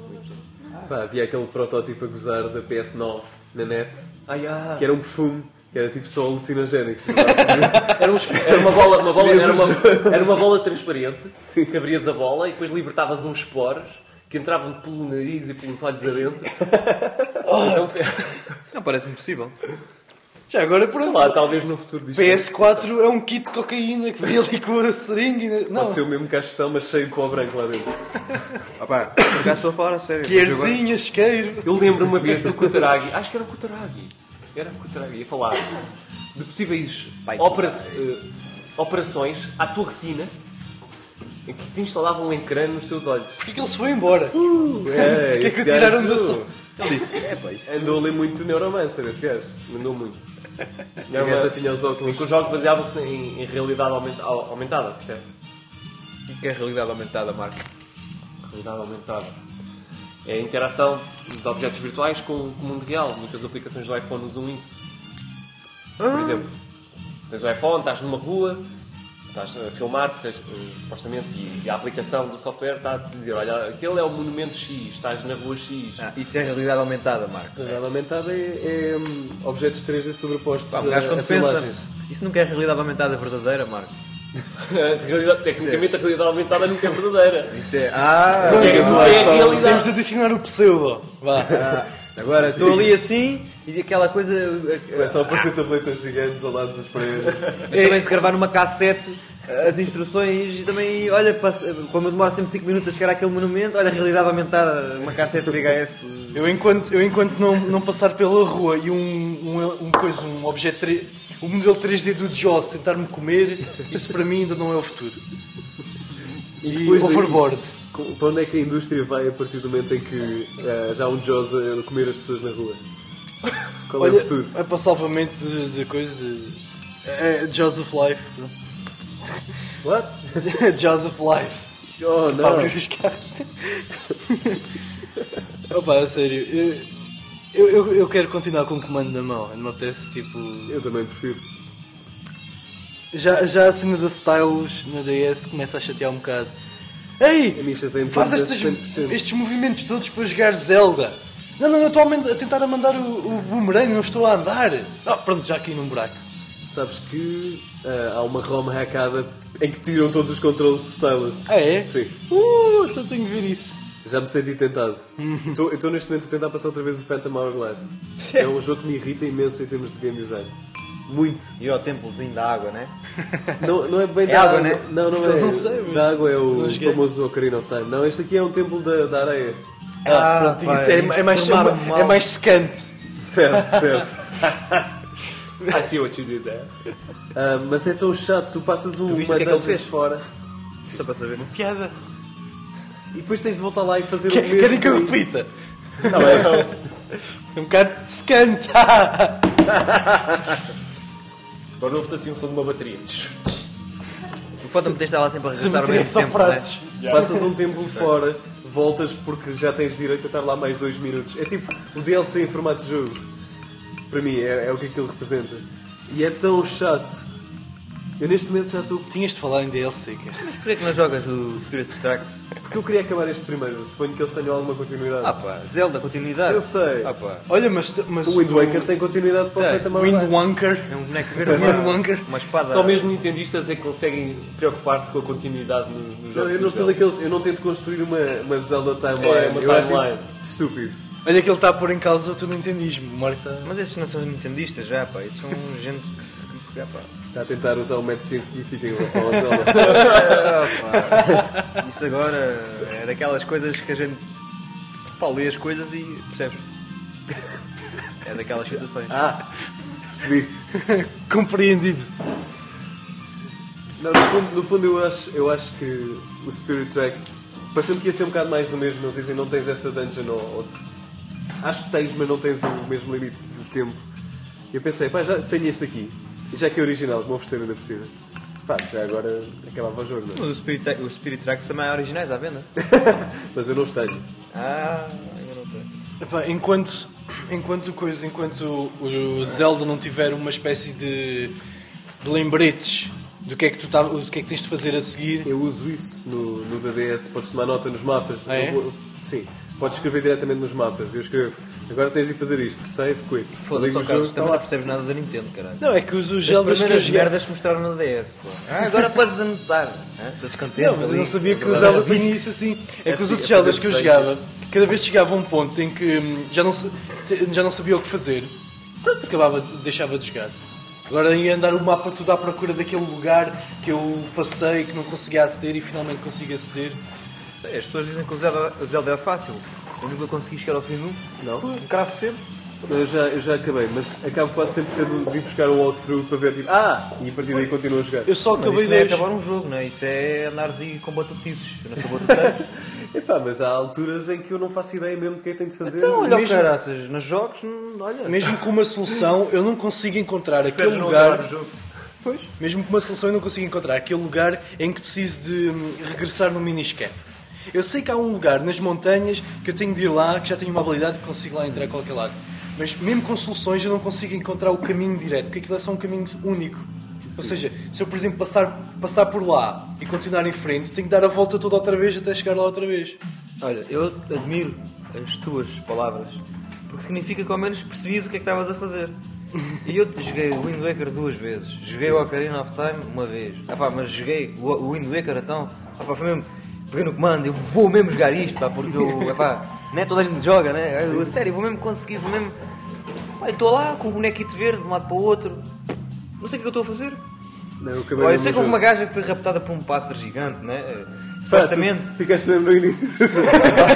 Havia aquele protótipo a gozar da PS9 na net, Que que era um perfume, que era tipo só alucinogénicos. era uma bola transparente, que abrias a bola e depois libertavas uns esporos que entravam pelo nariz e pelos olhos adentro. Então, Não, parece-me possível. Já agora, pronto. lá, talvez no futuro disto. PS4 é um kit de cocaína que veio ali com a seringa. Não, Pode ser o mesmo cachotão, mas cheio de pó branco lá dentro. Opá, por acaso estou a falar a sério. querzinha, isqueiro. Eu lembro uma vez do Kutaragi, acho que era o Kutaragi, ia falar de possíveis operações à tua retina em que te instalavam um ecrã nos teus olhos. Porquê que ele se foi embora? Porquê que o tiraram da sala? Ele disse, isso. Andou ali muito neuromancer, esse gajo. Andou muito. O gajo já tinha os óculos. Porque os jogos baseavam-se em realidade aumentada, percebe? O que é a realidade aumentada, Marco? Realidade aumentada. É a interação de objetos virtuais com o mundo real. Muitas aplicações do iPhone usam isso. Por exemplo, tens o iPhone, estás numa rua, estás a filmar, supostamente, e a aplicação do software está a te dizer, olha, aquele é o monumento X, estás na rua X. Isso é a realidade aumentada, Marco. A realidade aumentada é objetos 3D sobrepostos Pá, um gajo a quando pensa, filmagens. isso nunca é a realidade aumentada verdadeira, Marco. Tecnicamente a realidade aumentada nunca é verdadeira. Isso é... É a realidade. Temos de adicionar o pseudo. Vá. Agora estou ali assim e aquela coisa... Começam a aparecer tabletas gigantes ao lado das paredes. Também se gravar numa cassete as instruções e também, olha, como eu demoro sempre 5 minutos a chegar àquele monumento, olha, a realidade aumentada, uma cassete VHS. Eu enquanto não passar pela rua e um objeto, o modelo 3D do Jaws tentar-me comer, isso para mim ainda não é o futuro. E depois overboard. Para onde é que a indústria vai a partir do momento em que já há um Jaws a comer as pessoas na rua? Qual é o futuro? É para o salvamento de coisas. Jaws of Life. What? Jaws of Life. Oh, não. Para abrir os carros. Opa, a sério. Eu quero continuar com o comando na mão. Não me apetece, tipo... Eu também prefiro. Já a cena da Stylus na DS começa a chatear um bocado. Ei! A mim chateia-me Faz tanto desse 100%. estes movimentos todos para jogar Zelda. Não, estou a tentar a mandar o boomerang, não estou a andar. Pronto, já caí num buraco. Sabes que há uma ROM hackada em que tiram todos os controles de stylus. É? Sim. Então tenho que ver isso. Já me senti tentado. Estou neste momento a tentar passar outra vez o Phantom Hourglass. É um jogo que me irrita imenso em termos de game design. Muito. E ao templozinho da água, né? Não é bem É da água, água, né? Não é. Não sei, mas Da água é o não cheguei. famoso Ocarina of Time. Não, este aqui é um templo da areia. Pronto, pá, isso é mais informaram-me é mal. mais secante. Certo. I see what you did there. Mas é tão chato, tu passas uma viste o que é que ele dungeon fez? fora Só para saber. Piada. e depois tens de voltar lá e fazer o mesmo. Querem que eu caminho. repita? Não é? É um bocado secante. Agora ouve-se assim um som de uma bateria. O foda-me de estar lá sempre a regressar ao Sempre mesmo só tempo, né? pratos. Passas um tempo fora, voltas porque já tens direito a estar lá mais 2 minutos. É tipo o DLC em formato de jogo. Para mim, é o que aquilo representa. E é tão chato. Eu neste momento já estou. Tinhas de falar em DLC, cara. Mas porquê que não jogas o Spirit Tracks? Porque eu queria acabar este primeiro. Suponho que eles tenham alguma continuidade. Ah pá, Zelda, continuidade. Eu sei. Ah pá, Olha, mas O Wind Waker tem continuidade para o Tem. Phantom Wind Horizon. Waker. é um boneco Wind verde, Waker. uma espada. Só mesmo nintendistas é que conseguem preocupar-se com a continuidade nos Não, jogos. eu não sou daqueles. Eu não tento construir uma Zelda timeline. É, uma eu acho timeline. isso estúpido. Olha que ele está a pôr em causa o teu nintendismo. O Mário está... Mas esses não são nintendistas já, pá. Isso são gente que... Ah, pá. Está a tentar usar o método científico em relação ao Zelda. Ah, pá. Isso agora é daquelas coisas que a gente... Pá, lê as coisas e... Percebes? É daquelas situações. Percebi. Compreendido. Não, no fundo eu acho que o Spirit Tracks pareceu-me que ia ser um bocado mais do mesmo. Eles dizem não tens essa dungeon ou acho que tens, mas não tens o mesmo limite de tempo. E eu pensei, pá, já tenho este aqui. E já que é original, que me ofereceram ainda por cima. Pá, já agora acabava o jogo, não é? Mas o Spirit Tracks também é originais à venda. Mas eu não os tenho. Ah, eu não tenho. Epá, enquanto o Zelda não tiver uma espécie de lembretes do que é que do que é que tens de fazer a seguir. Eu uso isso no DDS, podes tomar nota nos mapas. Ah, é? Sim, podes escrever diretamente nos mapas. Eu escrevo, agora tens de fazer isto, save, quit. Foda-se, Ligo ó, o Carlos, jogo, também tá não percebes nada da Nintendo, caralho. Não, é que os As Zeldas que eu primeiras joguei... merdas que mostraram no DS, pô. agora podes anotar. Estás contente? Não, mas eu não sabia que o Zelda tinha isso assim. É que os outros Zeldas que eu jogava, cada vez chegava a um ponto em que já não sabia o que fazer, pronto, deixava de jogar. Agora ia andar o mapa tudo à procura daquele lugar que eu passei, que não conseguia aceder e finalmente consigo aceder. Sei, as pessoas dizem que o Zelda é fácil. Eu nunca consegui chegar ao fim do Não? um cravo sempre. Eu já acabei, mas acabo quase sempre tendo de ir buscar um walkthrough para ver tipo, e a partir daí continuo a jogar. Eu só Mas acabei isso não é dois. acabar um jogo, não é? Isso é andares aí com batutices. Eu não sou batuteiro. Epá, mas há alturas em que eu não faço ideia mesmo do que é que tenho de fazer. Então, olha o Mesmo- caraças. Nos jogos, olha. Mesmo com uma solução, eu não consigo encontrar aquele Preferes não lugar. acabar o jogo. Pois. Mesmo com uma solução, eu não consigo encontrar aquele lugar em que preciso de regressar no miniscap. Eu sei que há um lugar nas montanhas que eu tenho de ir lá, que já tenho uma habilidade que consigo lá entrar a qualquer lado. Mas mesmo com soluções eu não consigo encontrar o caminho direto, porque aquilo é só um caminho único. Ou seja, se eu, por exemplo, passar por lá e continuar em frente, tenho que dar a volta toda outra vez até chegar lá outra vez. Olha, eu admiro as tuas palavras. Porque significa que ao menos percebi do que é que estavas a fazer. E eu joguei o Wind Waker 2 vezes. Joguei o Ocarina of Time uma vez. Mas joguei o Wind Waker então. Foi mesmo. Peguei no comando, eu vou mesmo jogar isto, porque eu. Não é toda a gente joga, né? A sério, vou mesmo conseguir, vou mesmo. Estou lá com o bonequito verde de um lado para o outro. Não sei o que eu estou a fazer. Não, eu acabei Olha, eu no sei que houve jogo. uma gaja que foi raptada por um pássaro gigante, né? Pá, Supostamente. tu ficaste mesmo no início do jogo.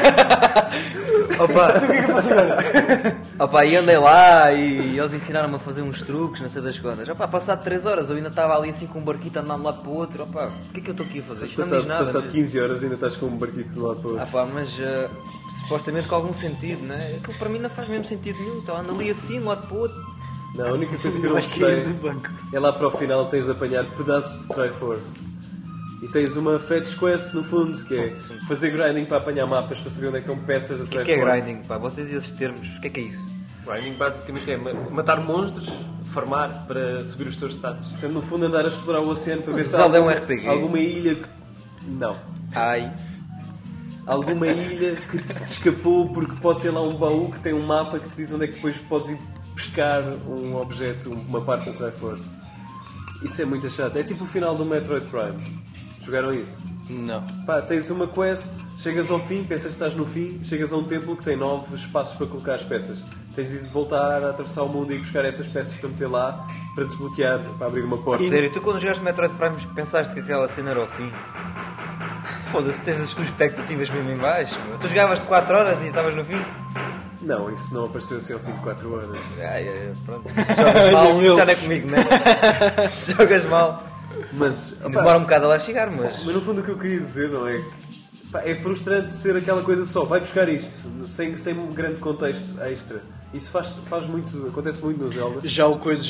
Opa, e andei lá e eles ensinaram-me a fazer uns truques, não sei das quantas. Passado 3 horas eu ainda estava ali assim com um barquito a andar de um lado para o outro. O que é que eu estou aqui a fazer? Isto não me diz nada. Passado né? 15 horas ainda estás com um barquito de lado para o outro. Mas supostamente com algum sentido, né? Aquilo para mim não faz mesmo sentido nenhum. Então ando ali assim, de um lado para o outro. Não, a única coisa que eu não Vais cair gostei do banco. é lá para o final tens de apanhar pedaços de Triforce. E tens uma fetch quest no fundo, que é fazer grinding para apanhar mapas para saber onde é que estão peças da O Triforce. que é grinding, pá? Vocês e esses termos, o que é isso? Grinding basicamente é matar monstros, farmar para subir os teus status. Portanto, no fundo, andar a explorar o oceano para ver se há Zelda é um alguma, RPG. alguma ilha que... Não. Ai. Alguma ilha que te escapou porque pode ter lá um baú que tem um mapa que te diz onde é que depois podes ir pescar um objeto, uma parte da Triforce. Isso é muito chato. É tipo o final do Metroid Prime. Jogaram isso? Não. Pá, tens uma quest, chegas ao fim, pensas que estás no fim, chegas a um templo que tem 9 espaços para colocar as peças. Tens de voltar a atravessar o mundo e buscar essas peças para meter lá, para desbloquear, para abrir uma porta. Sério, tu quando jogaste Metroid Prime pensaste que aquela cena era o fim? Foda-se, tens as tuas expectativas mesmo em baixo. Meu. Tu jogavas de 4 horas e estavas no fim? Não, isso não apareceu assim ao fim de 4 horas. Pronto. Se jogas mal, isso já não é comigo, né? Se jogas mal. Mas Demora um bocado a lá chegar, mas no fundo o que eu queria dizer, não é? Pá, é frustrante ser aquela coisa só, vai buscar isto, sem um grande contexto extra. Isso faz muito, acontece muito no Zelda. Já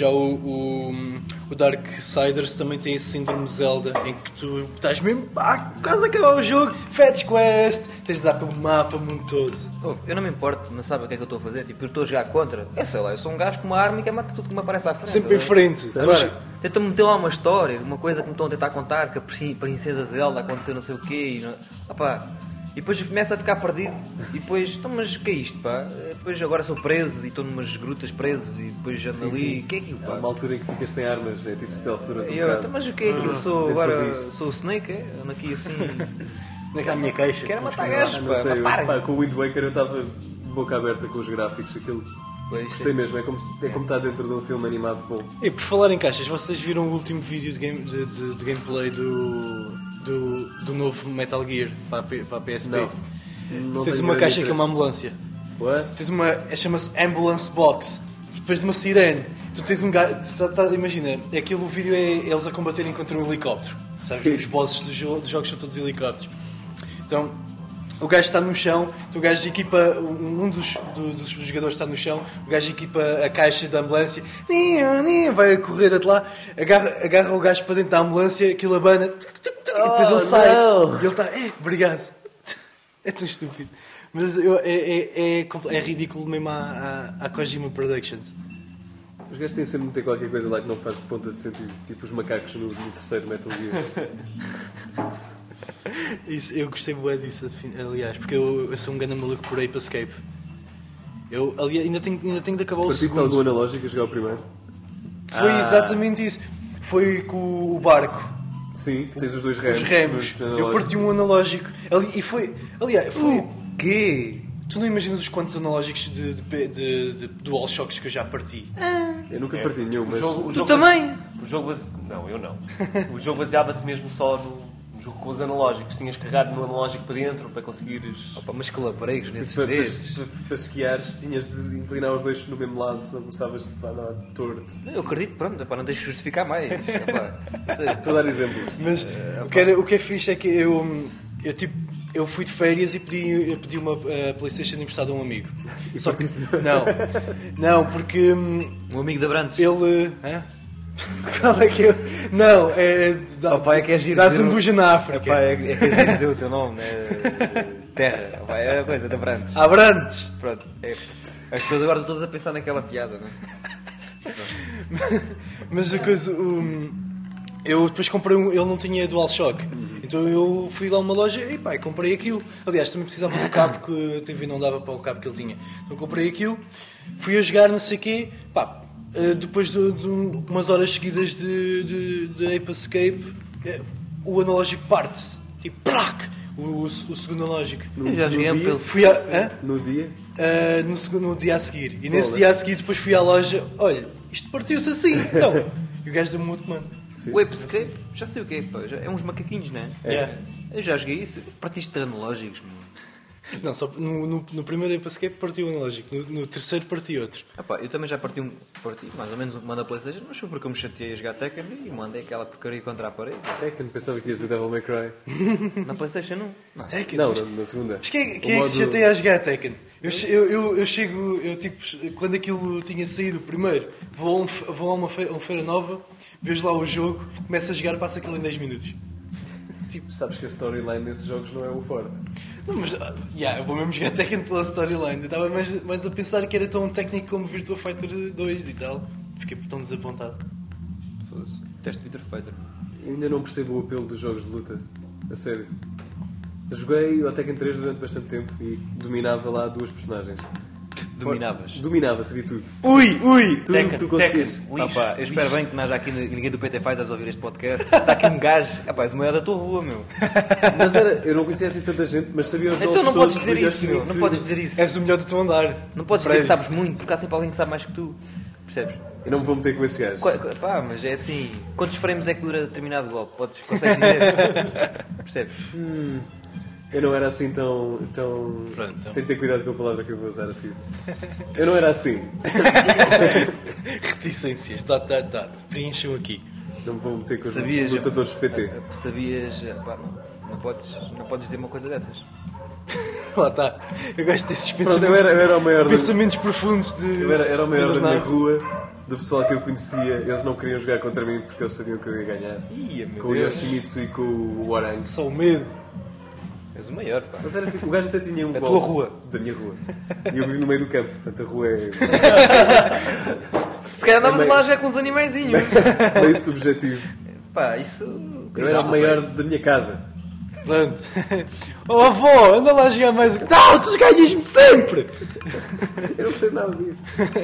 o Darksiders também tem esse síndrome de Zelda, em que tu estás mesmo quase a acabar o jogo, fetch quest, tens de dar pelo mapa o mundo todo. eu não me importo, não sabe o que é que eu estou a fazer. Tipo, eu estou a jogar contra. Eu sei lá, eu sou um gajo com uma arma e que mata tudo que me aparece à frente. Sempre em frente. Agora, tenta meter lá uma história, uma coisa que me estão a tentar contar, que a princesa Zelda aconteceu não sei o quê. E depois começa a ficar perdido. E depois, então, mas o que é isto, pá? Depois agora sou preso e estou numas grutas presos e depois ando ali. O que é aquilo, pá? Há uma altura em que ficas sem armas, é tipo stealth durante Então, mas o que é aquilo? Sou o Snake, é? Ando aqui assim. Naquela minha queixa. Quero matar gajos, Não sei, pá. com o Wind Waker eu estava boca aberta com os gráficos, aquilo. Gostei mesmo, é como estar dentro de um filme animado bom. E por falar em caixas, vocês viram o último vídeo de gameplay do novo Metal Gear para a PSP? Não Tens tenho uma grande caixa que é interesse. uma ambulância. What? Tens chama-se Ambulance Box. Depois de uma sirene. Tu tens um gajo. Imagina, o vídeo é eles a combaterem contra um helicóptero. Sabes? Sim. Os bosses dos jogos são todos helicópteros. Então, o gajo está no chão, o gajo equipa, um dos jogadores está no chão, o gajo equipa a caixa da ambulância, vai a correr até lá, agarra o gajo para dentro da ambulância, aquilo abana, e depois ele sai. Não. E ele está, obrigado. É tão estúpido. Mas é ridículo mesmo à Kojima Productions. Os gajos têm sempre de ter qualquer coisa lá que não faz ponta de sentido, tipo os macacos no terceiro Metal Gear. Isso, eu gostei bué disso, aliás, porque eu sou um grande maluco por Ape Escape. Eu, aliás, ainda tenho de acabar o Partiste segundo. algum analógico a jogar o primeiro? Foi exatamente isso. Foi com o barco. Sim, que tens os dois remos. Os remos. Eu parti um analógico. E foi... Aliás, foi... O quê? Tu não imaginas os quantos analógicos de DualShocks que eu já parti? Eu nunca parti nenhum, mas... Tu também? Não, eu não. O jogo baseava-se mesmo só no jogo com os analógicos. Tinhas carregado no analógico para dentro para conseguires... Opa, mas que lapregos nesses Para dedos. esquiares tinhas de inclinar os dois no mesmo lado, senão começavas a dar torto. Eu acredito, pronto, não tens de justificar mais. Estou a dar exemplos. Mas o que é fixe é que eu fui de férias e pedi uma PlayStation emprestada a um amigo. E Só que, partiste... não, porque Um amigo da Brantes. ele... Qual é que eu... Não, é... Opa, é que é giro Dá-se dizer um bujo na África. Opa, é que é giro dizer o teu nome, né? Terra. Opa, é a coisa da Brantes. Abrantes. Pronto. As pessoas agora estão todas a pensar naquela piada, né? Mas a coisa... eu depois comprei ele não tinha DualShock. Então eu fui lá a uma loja e comprei aquilo. Aliás, também precisava do cabo, porque a TV não dava para o cabo que ele tinha. Então comprei aquilo, fui a jogar não sei o quê. Depois de umas horas seguidas de Ape Escape, o analógico parte-se. Tipo, plac! O segundo analógico. Eu já joguei pelo... Fui No dia? no dia a seguir. E nesse dia a seguir depois fui à loja. Olha, isto partiu-se assim. Então, e o gajo deu-me um outro comando. O Ape Escape, já sei o que é, pá. É uns macaquinhos, não é? Yeah. Eu já joguei isso. Partiste de analógicos, mano. Não, só no primeiro Ape Escape partiu um analógico, no terceiro parti outro. Eu também já parti mais ou menos um comando da PlayStation, mas foi porque eu me chateei a jogar Tekken e mandei aquela porcaria contra a parede. Tekken, pensava que ias dizer Devil May Cry. Na PlayStation 1. Tekken? Não, na segunda. Mas quem é que se chateia a jogar Tekken? Eu chego, quando aquilo tinha saído o primeiro, vou a uma feira nova, vejo lá o jogo, começo a jogar, passa aquilo em 10 minutos. Sabes que a storyline desses jogos não é o forte. Não, mas eu vou mesmo jogar Tekken pela storyline. Eu estava mais a pensar que era tão técnico como Virtua Fighter 2 e tal. Fiquei tão desapontado. Teste Virtua Fighter. Eu ainda não percebo o apelo dos jogos de luta. A sério. Eu joguei o Tekken 3 durante bastante tempo e dominava lá duas personagens. Dominava, sabia tudo. Ui! Tudo o que tu conseguias. Eu espero bem que não haja aqui ninguém do PT Fighters a ouvir este podcast. Está aqui um gajo. És o maior da tua rua, meu. Mas eu não conhecia assim tanta gente, mas sabia os Então nomes não podes todos. dizer isso, meu. Não podes dizer isso. És o melhor do teu andar. Não podes dizer que sabes muito, porque há sempre alguém que sabe mais que tu. Percebes? Eu não me vou meter com esses gajos. Mas é assim. Quantos frames é que dura determinado golpe? Consegues dizer? Percebes? Eu não era assim tão... Pronto. Tem que ter cuidado com a palavra que eu vou usar a seguir. Eu não era assim. Reticências. Preencham aqui. Não me vou meter com os Sabias- lutadores PT. Sabias... Não podes dizer uma coisa dessas. Lá está. Eu gosto desses Pronto, pensamentos, eu era o maior... pensamentos profundos de... Eu era o maior da minha Bernardo. rua, do pessoal que eu conhecia. Eles não queriam jogar contra mim porque eles sabiam que eu ia ganhar. Com o Yoshimitsu e com o Orang. Só o medo. És o maior, pá. Mas era, o gajo até tinha um Da golpe tua rua. Da minha rua. E eu vivo no meio do campo, portanto a rua é Se calhar andavas lá já com uns animaizinhos. meio subjetivo. Pá, isso... Eu era o maior da minha casa. Pronto. Oh avó, anda lá a jogar mais... Não, tu ganhas-me sempre! Eu não percebo nada disso.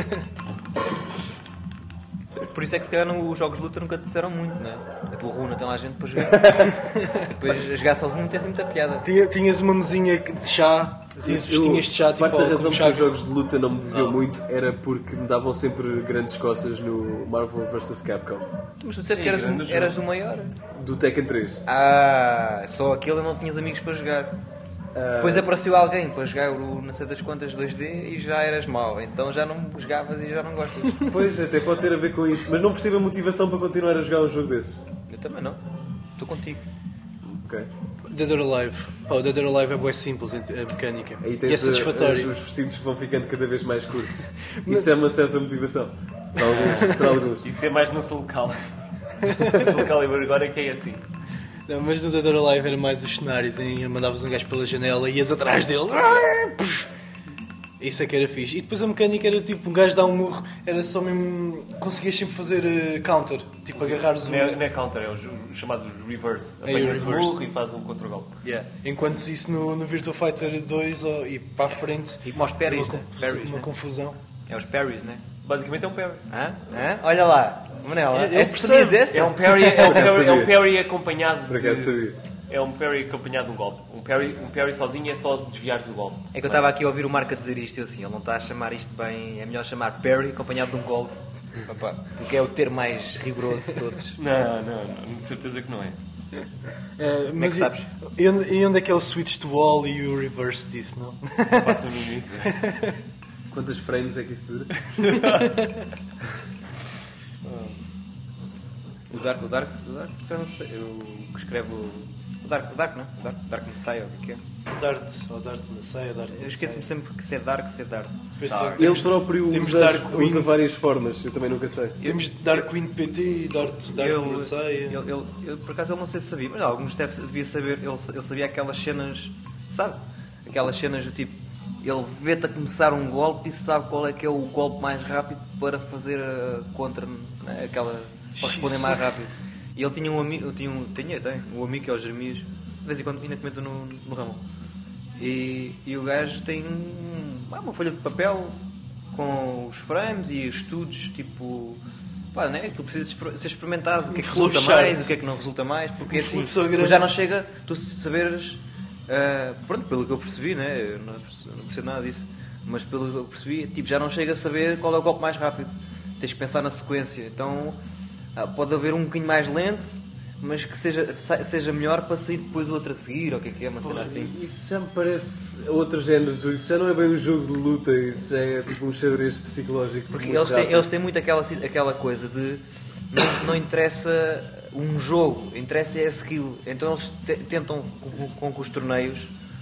Por isso é que se calhar os jogos de luta nunca te disseram muito, não é? A tua rua não tem lá gente para jogar. Depois a jogar sozinho não tem assim muita piada. Tinhas uma mesinha de chá, tinhas vestinhas de chá, tipo... Parte da ao- razão como porque os chá. jogos de luta não me diziam muito era porque me davam sempre grandes coças no Marvel vs Capcom. Mas tu disseste que eras o maior. Do Tekken 3. Só aquele não tinhas amigos para jogar. Depois apareceu alguém para jogar o não sei das quantas 2D e já eras mau. Então já não jogavas e já não gostas. Pois, até pode ter a ver com isso. Mas não percebo a motivação para continuar a jogar um jogo desses. Eu também não. Estou contigo. Ok. Dead or Alive. O Dead or Alive é bem simples, a mecânica. Aí E é tens satisfatório. os vestidos que vão ficando cada vez mais curtos. Isso é uma certa motivação. Para alguns. Isso é mais no Soul Calibur. No Soul Calibur agora é que é assim. Não, mas no Dead or Alive era mais os cenários, em mandavas um gajo pela janela e ias atrás dele. Isso é que era fixe. E depois a mecânica era tipo, um gajo dá um murro, era só mesmo... Conseguias sempre fazer counter, tipo agarrares o... Não é counter, é o chamado reverse. É, Apanhas o reverse. murro e faz um contra-golpe. Yeah. Enquanto isso no Virtua Fighter 2 e para a frente... E como aos parries, né? Uma confusão. É os parries, né? Basicamente é um parry. Olha lá. Manel, Ele sabias desta? É um parry, é um parry acompanhado Por acaso sabia. É um parry acompanhado de um golpe. Um parry sozinho é só desviares o golpe. É que eu estava aqui a ouvir o Marco a dizer isto e eu assim, ele não está a chamar isto bem, é melhor chamar parry acompanhado de um golpe. Opa, porque é o termo mais rigoroso de todos. Não, de certeza que não é. Como é que sabes? E onde é que é o switch to wall e o reverse disso, não? Não faço a mínima ideia. Quantos frames é que isso dura? O Dark, eu não sei, eu que escrevo o Dark, não? O Dark Messiah, o que é? Dart Messiah, Dart. Eu esqueço-me sempre que se é Dark, Depois Ele próprio temos usa Dark Wind. várias formas, eu também nunca sei. Temos Darkwind PT e Dark Messiah. Ele, por acaso ele não sei se sabia, mas alguns devia saber, ele sabia aquelas cenas, sabe? Aquelas cenas do tipo, ele vê-te a começar um golpe e sabe qual é que é o golpe mais rápido para fazer a contra, né? Aquela, para responder mais rápido. E ele tinha um amigo, tem um amigo que é o Jeremias, de vez em quando ainda comenta no ramo. E o gajo tem uma folha de papel com os frames e estudos, tipo, pá, né? Tu precisas ser experimentado, o que é que resulta mais, o que é que não resulta mais, porque assim, já não chega, tu saberes, pronto, pelo que eu percebi, né? Eu não percebo nada disso, mas pelo que eu percebi, tipo, já não chega a saber qual é o golpe mais rápido, tens que pensar na sequência, então pode haver um bocadinho mais lento, mas que seja melhor para sair depois o outro a seguir, ou o que é, uma cena assim. Isso já me parece outro género de jogo, isso já não é bem um jogo de luta, isso já é tipo um xadrez psicológico. Porque eles têm muito aquela coisa de não interessa um jogo, interessa é a skill. Então eles tentam com que os torneios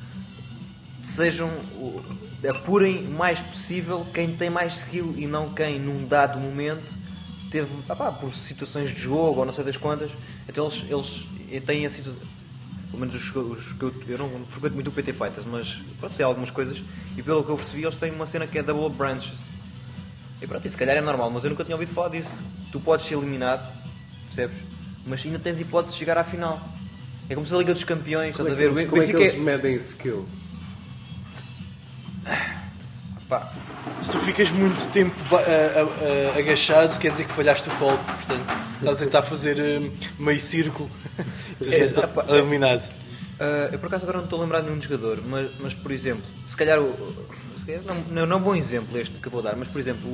apurem o mais possível quem tem mais skill e não quem num dado momento teve, por situações de jogo ou não sei das quantas. Então eles têm assim, pelo menos os que eu não frequento muito o PT Fighters, mas pronto, sei algumas coisas, e pelo que eu percebi eles têm uma cena que é Double Branches. E pronto, se calhar é normal, mas eu nunca tinha ouvido falar disso. Tu podes ser eliminado, percebes? Mas ainda tens hipótese de chegar à final. É como se a Liga dos Campeões, estás a ver? Como é que eles medem skill? Se tu ficas muito tempo agachado, quer dizer que falhaste o golpe. Portanto, estás a tentar fazer meio círculo. Eliminado. Eu por acaso agora não estou a lembrar de nenhum jogador, mas por exemplo, se calhar não é um bom exemplo este que eu vou dar, mas por exemplo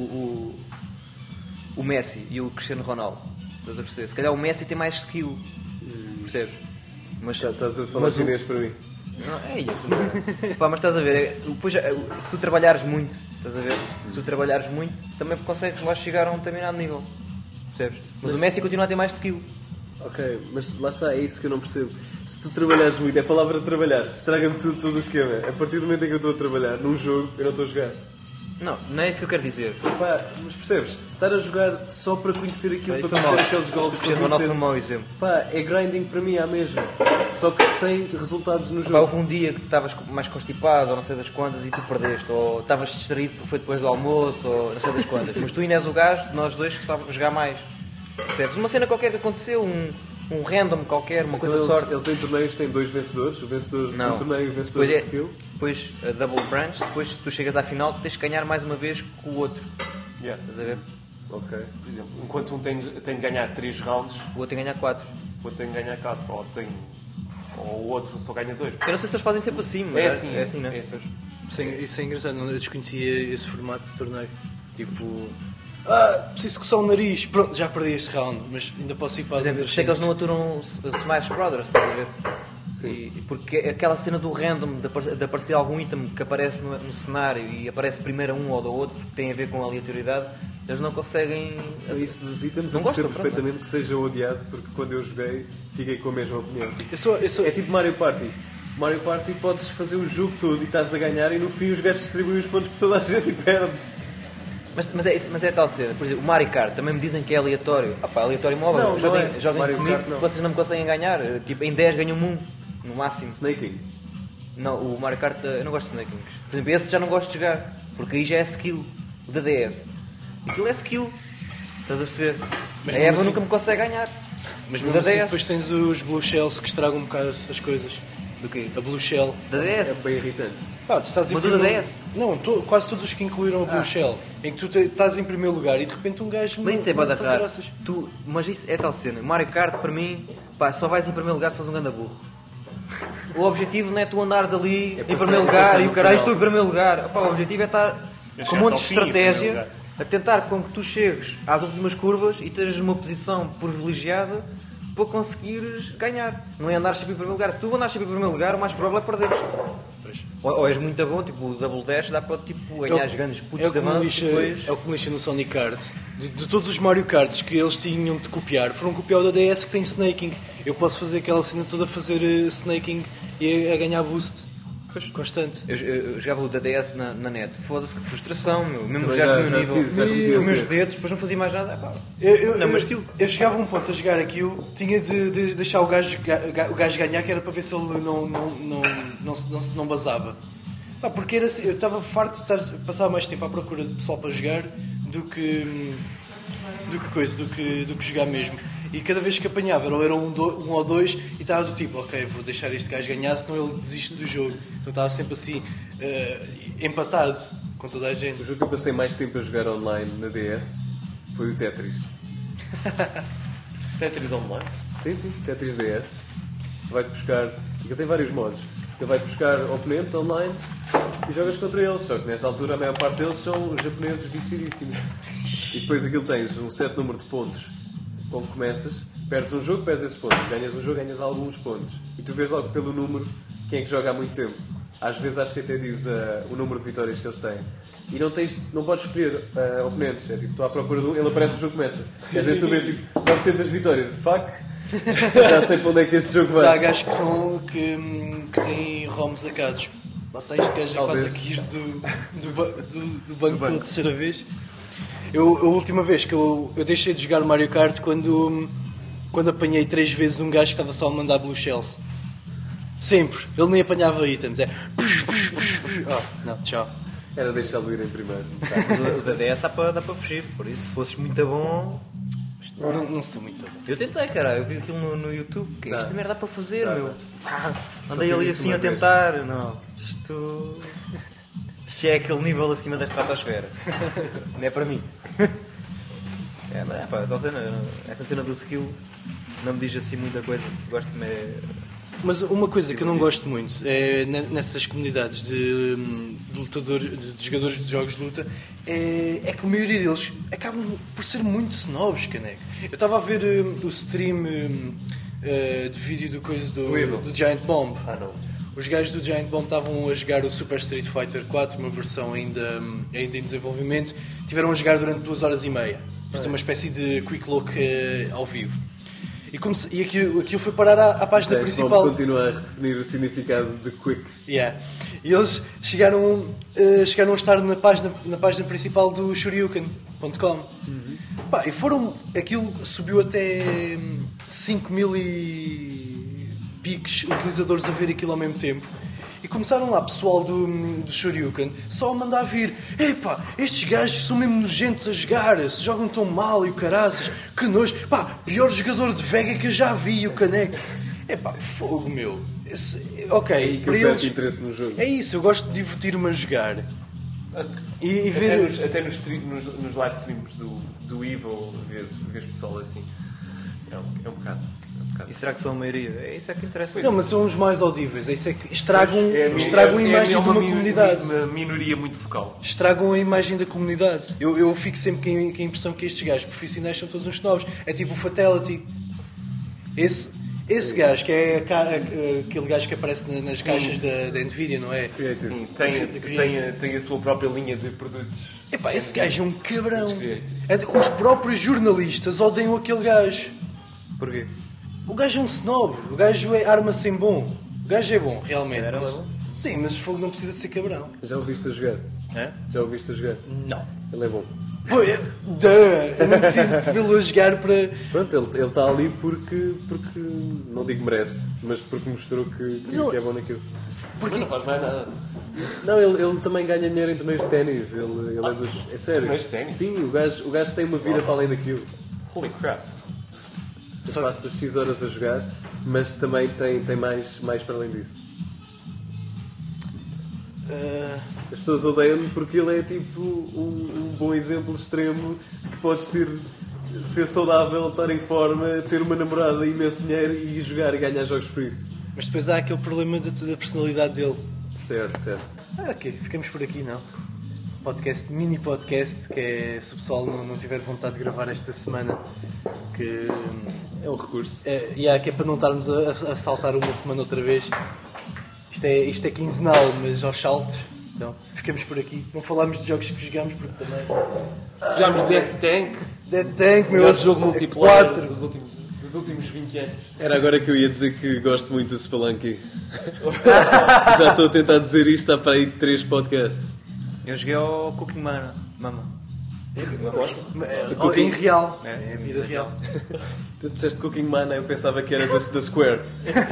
o Messi e o Cristiano Ronaldo, estás a perceber? Se calhar o Messi tem mais skill, percebes? Mas Estás a falar chinês para mim. Não, pá, mas estás a ver, depois, se tu trabalhares muito, estás a ver? Se tu trabalhares muito, também consegues lá chegar a um determinado nível, percebes? Mas o Messi continua a ter mais skill. Ok, mas lá está, é isso que eu não percebo. Se tu trabalhares muito, é a palavra trabalhar, estraga-me todo o esquema. A partir do momento em que eu estou a trabalhar num jogo, eu não estou a jogar. Não é isso que eu quero dizer. Pá, mas percebes? Estar a jogar só para conhecer aquilo, para conhecer aqueles golpes, para Cristiano conhecer... Ronaldo foi um mau exemplo. Pá, é grinding para mim à mesma. Só que sem resultados no Pá, jogo. houve um dia que estavas mais constipado, ou não sei das quantas, e tu perdeste. Ou estavas distraído porque foi depois do almoço, ou não sei das quantas. Mas tu, Inés, o gajo, nós dois que estávamos a jogar mais. Percebes? Uma cena qualquer que aconteceu, um random qualquer, uma coisa de sorte. Eles em torneios têm 2 vencedores, o vencedor do torneio e o vencedor Depois de skill. Depois a double branch, depois se tu chegas à final tens que ganhar mais uma vez com o outro. Yeah. Estás a ver? Ok. Por exemplo, enquanto um tem de ganhar 3 rounds, O outro tem que ganhar 4. o outro tem de ganhar 4, ou o outro só ganha 2. Eu não sei se eles fazem sempre assim, mas É assim, né? é assim. Isso é engraçado, eu desconhecia esse formato de torneio. Tipo, preciso coçar o nariz. Pronto, já perdi este round, mas ainda posso ir para Por as exemplo, outras sei que eles cenas. não aturam Smash Brothers, estás a ver? Sim. Porque aquela cena do random, de aparecer algum item que aparece no cenário e aparece primeiro a um ou do outro, que tem a ver com a aleatoriedade, eles não conseguem... Isso dos itens Não eu percebo gostam, perfeitamente que seja odiado, porque quando eu joguei fiquei com a mesma opinião. Tipo, Eu sou- É tipo Mario Party. Mario Party podes fazer o jogo todo e estás a ganhar e no fim os gajos distribuem os pontos por toda a gente e perdes. Mas é tal cena. Por exemplo, o Mario Kart também me dizem que é aleatório. Aleatório móvel. Não, joguem não é. joguem Mario comigo, Kart não. vocês não me conseguem ganhar. Tipo, em 10 ganham um, no máximo. Snaking. Não, o Mario Kart, eu não gosto de snakings. Por exemplo, esse já não gosto de jogar, porque aí já é skill. O da DS. Aquilo é skill. Estás a perceber? Mas A mesmo Eva assim- nunca me consegue ganhar. Mas O mesmo da assim DS. depois tens os Blue Shells que estragam um bocado as coisas. Do quê? A Blue Shell. Da É DS. bem irritante. Tu estás em Mas o da primeiro- DS? Não, quase todos os que incluíram a Blue Shell. Em que tu estás em primeiro lugar e de repente um gajo... Mas isso é manda bada para raro. caraças. Mas isso é tal cena. Mario Kart, para mim, pá, só vais em primeiro lugar se fores um ganda burro. O objetivo não é tu andares ali em passar- primeiro é lugar passar e no o caralho final. tu em primeiro lugar. Pá, o objetivo é estar com chegar um monte ao de fim, em primeiro estratégia lugar. a tentar com que tu chegues às últimas curvas e estejas numa posição privilegiada para conseguires ganhar. Não é andar sempre em primeiro lugar. Se tu andares sempre em primeiro lugar, o mais provável é perderes. Ou és muito bom, tipo o Double Dash, dá para tipo, ganhar os grandes putos o de que me avanço. lixa- depois- é o que me lixa no Sonic Kart. De todos os Mario Karts que eles tinham de copiar, foram copiar o da DS que tem snaking. Eu posso fazer aquela cena toda a fazer snaking e a ganhar boost constante. Eu jogava o da DS na net. Foda-se que frustração, meu. Mesmo Também jogar no já meu nível. fiz, já cometi Com os esse meus erro. dedos, depois não fazia mais nada. Pá. Eu, mas aquilo- eu chegava a um ponto a jogar aquilo, tinha de deixar o gajo ganhar, que era para ver se ele não basava. Porque era assim, eu estava farto de passar mais tempo à procura de pessoal para jogar do que jogar mesmo. E cada vez que apanhava, era um ou dois, e estava do tipo, ok, vou deixar este gajo ganhar, senão ele desiste do jogo. Então estava sempre assim, empatado com toda a gente. O jogo que eu passei mais tempo a jogar online na DS foi o Tetris. Tetris Online. Sim, Tetris DS. Vai-te buscar. Ele tem vários modos. Ele vai-te buscar oponentes online e jogas contra eles. Só que nesta altura a maior parte deles são japoneses viciadíssimos. E depois aquilo tens um certo número de pontos. Como começas, perdes um jogo, perdes esses pontos. Ganhas um jogo, ganhas alguns pontos. E tu vês logo pelo número quem é que joga há muito tempo. Às vezes acho que até diz o número de vitórias que eles têm. E não podes escolher oponentes. É tipo, estou à procura de um, ele aparece, o jogo começa. E às vezes tu vês tipo 900 vitórias. Fuck! Já sei para onde é que este jogo Mas há vai. gajos que têm ROMs sacados. Lá está este gajo já quase Talvez. aqui do banco pela terceira vez. A última vez que eu deixei de jogar Mario Kart quando apanhei 3 vezes um gajo que estava só a mandar Blue Shells. Sempre. Ele nem apanhava itens. Não, tchau. Era deixá-lo ir em primeiro. O da DS dá para fugir. Por isso, se fosses muito bom. Não sou muito bom. Eu tentei, cara. Eu vi aquilo no YouTube. Que Dá. esta merda dá para fazer, Dá, meu. Só Andei fiz ali isso assim uma a vez. tentar. Não. Isto Isto já é aquele nível acima da estratosfera. Não é para mim. Mas pá, essa cena do skill não me diz assim muita coisa. Gosto-me. Mas uma coisa que eu não gosto muito é nessas comunidades de lutadores, de jogadores de jogos de luta, é que a maioria deles acabam por ser muito snobs, caneco. Eu estava a ver o stream de vídeo do Giant Bomb. Não. Os gajos do Giant Bomb estavam a jogar o Super Street Fighter 4, uma versão ainda em desenvolvimento. Tiveram a jogar durante 2 horas e meia. Fazer uma espécie de quick look ao vivo. E aquilo foi parar à página principal. Vamos continuar a redefinir o significado de quick. Yeah. E eles chegaram a estar na página principal do Shoryuken.com. Pá, e aquilo subiu até 5.000 e piques utilizadores a ver aquilo ao mesmo tempo. E começaram lá, pessoal do Shoryuken, só a mandar vir. Epá, estes gajos são mesmo nojentos a jogar, se jogam tão mal e o caraças, que nojo. Pá, pior jogador de Vega que eu já vi, o caneco. Epá, fogo meu. Ok, é aí que eu perco interesse no jogo. É isso, eu gosto de divertir-me a jogar. E ver... Até nos live streams do Evo, vês pessoal assim. É um bocado. E será que são a maioria? É isso que interessa. Não, mas são os mais audíveis. É isso é que estragam a imagem de uma comunidade. Uma minoria muito focal. Estragam a imagem da comunidade. Eu fico sempre com a impressão que estes gajos profissionais são todos uns novos. É tipo o Fatality. Esse gajo, que é aquele gajo que aparece nas caixas da Nvidia, não é? Sim, tem a sua própria linha de produtos. Epá, esse gajo é um cabrão. Os próprios jornalistas odeiam aquele gajo. Porquê? O gajo é um snob. O gajo é arma sem bom. O gajo é bom, realmente. Era bom? Sim, mas fogo não precisa de ser cabrão. Já o viste a jogar? Já o viste a jogar? Não. Ele é bom. Eu não preciso de vê-lo a jogar para... Pronto, ele está ali porque não digo merece, mas porque mostrou que é bom naquilo. Mas não faz mais nada. Não, ele também ganha dinheiro em torneios de ténis. Ele é dos... É sério. Torneios de ténis? Sim, o gajo tem uma vida para além daquilo. Holy crap. Só passa X horas a jogar, mas também tem mais para além disso. As pessoas odeiam-me porque ele é tipo um bom exemplo extremo de que podes ser saudável, estar em forma, ter uma namorada, imenso dinheiro e jogar e ganhar jogos por isso. Mas depois há aquele problema da personalidade dele. Certo. Ok, ficamos por aqui, não? Mini podcast, que é, se o pessoal não tiver vontade de gravar esta semana, que é um recurso. Que é para não estarmos a saltar uma semana outra vez. Isto é quinzenal, mas aos saltos. Então, ficamos por aqui. Não falámos de jogos que jogámos, porque também... Jogámos Dead Tank, meu jogo multiplayer dos últimos 20 anos. Era agora que eu ia dizer que gosto muito do Spelunky. Já estou a tentar dizer isto há para aí 3 podcasts. Eu joguei ao Cooking Mama. Em real. É a vida real. Tu disseste Cooking Mana, eu pensava que era da Square.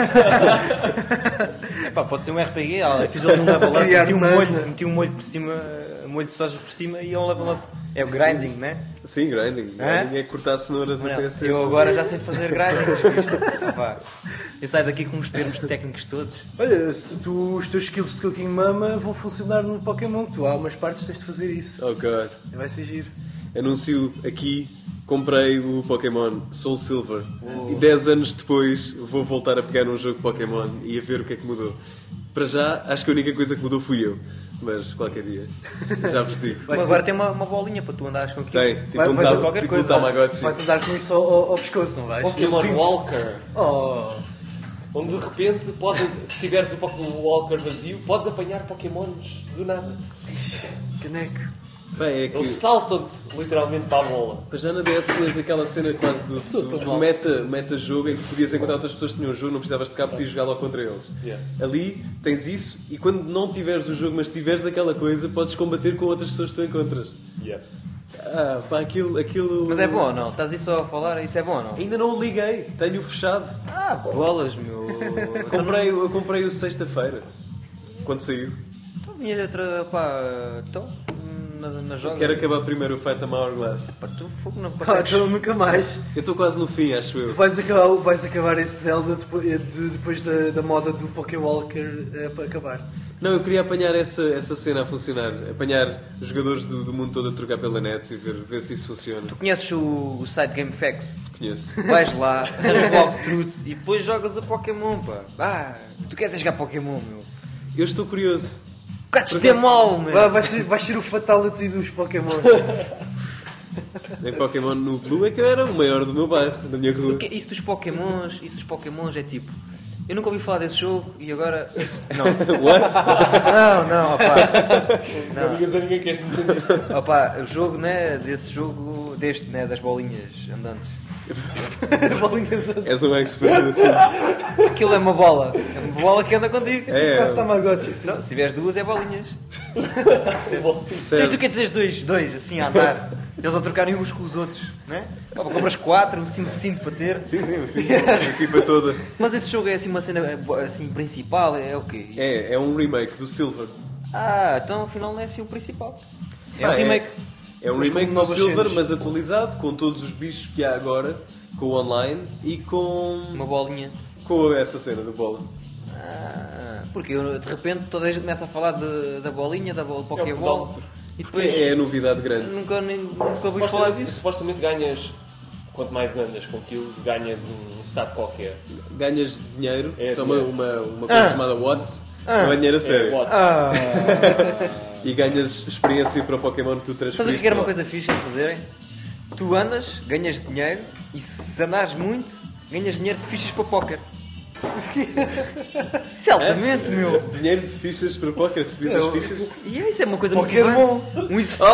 Pode ser um RPG. Eu fiz ali um level up, meti um molho por cima, molho de soja por cima e é um level up. É o grinding, não é? Sim, grinding. Grinding é cortar cenouras até ser... Eu agora já sei fazer grinding. Eu saio daqui com os termos técnicos todos. Olha, os teus skills de Cooking Mama vão funcionar no Pokémon. Tu há umas partes que tens de fazer isso. Oh God. Vai ser giro. Anúncio aqui, comprei o Pokémon Soul Silver. E 10 anos depois vou voltar a pegar num jogo Pokémon e a ver o que é que mudou. Para já, acho que a única coisa que mudou fui eu. Mas qualquer dia, já vos digo. Mas agora tem uma bolinha para tu andares com aquilo. Tem, tipo um Tamagotchi. Vais andar com isso ao pescoço, não vais? Pokémon Walker. Onde de repente, se tiveres o Pokémon Walker vazio, podes apanhar Pokémons do nada. Caneco. Bem, é Eles saltam-te literalmente para a bola. Mas já na DS tinhas aquela cena quase do meta-jogo em que podias encontrar outras pessoas que tinham o jogo, não precisavas de cá, podias jogar logo contra eles. Yeah. Ali tens isso e quando não tiveres o jogo, mas tiveres aquela coisa, podes combater com outras pessoas que tu encontras. Yeah. Aquilo... Mas é bom ou não? Estás aí só a falar? Isso é bom ou não? Ainda não o liguei, tenho-o fechado. Bolas, meu. Eu comprei-o sexta-feira, quando saiu. Minha letra, na joga. Quero acabar primeiro o Phantom Hourglass. Tu não Então nunca mais. Eu estou quase no fim, acho eu. Tu vais acabar esse Zelda depois da moda do Pokéwalker para acabar. Não, eu queria apanhar essa cena a funcionar. Apanhar os jogadores do mundo todo a trocar pela net e ver se isso funciona. Tu conheces o site Game Facts? Conheço. Vais lá, arranjas logo truth e depois jogas a Pokémon, pá. Tu queres jogar Pokémon, meu? Eu estou curioso. Bocados de mal, meu. Vai ser o Fatality dos Pokémon. Em Pokémon no Blue é que eu era o maior do meu bairro, da minha rua. Porque isso dos Pokémons é tipo... Eu nunca ouvi falar desse jogo e agora... Não. What? Não, opá. Não digas a ninguém que és nintendista. Opá, o jogo, né, deste, né, das bolinhas andantes. És um expert no assunto. Aquilo é uma bola que anda contigo. Quase Tamagotchi. Não, se tiveres duas é bolinhas. Tens Certo. do que tens dois, assim a andar. Eles a trocarem uns com os outros, né? Compras 4, um cinto para ter. Sim, o cinto, a equipa toda. Mas esse jogo é assim uma cena assim, principal, é o quê? É um remake do Silver. Então afinal não é assim o principal. É um remake. É um remake do Silver, mas atualizado, com todos os bichos que há agora, com o online e com... Uma bolinha. Com essa cena da bola. Porque eu, de repente toda a gente começa a falar da bolinha, da bola Pokéball. E depois É a novidade grande. nunca ouvi falar disso. Supostamente ganhas, quanto mais andas com aquilo, ganhas um stat qualquer. Ganhas dinheiro, só dinheiro. uma coisa chamada Watts, não é dinheiro a sério. E ganhas experiência para o Pokémon que tu transferiste. Sabes o que era uma coisa fixe de fazerem? Tu andas, ganhas dinheiro e se andares muito, ganhas dinheiro de fichas para póquer. Isso é altamente, meu. Dinheiro de fichas para póquer, recebias as fichas? E isso é uma coisa Pokémon. muito um exercício.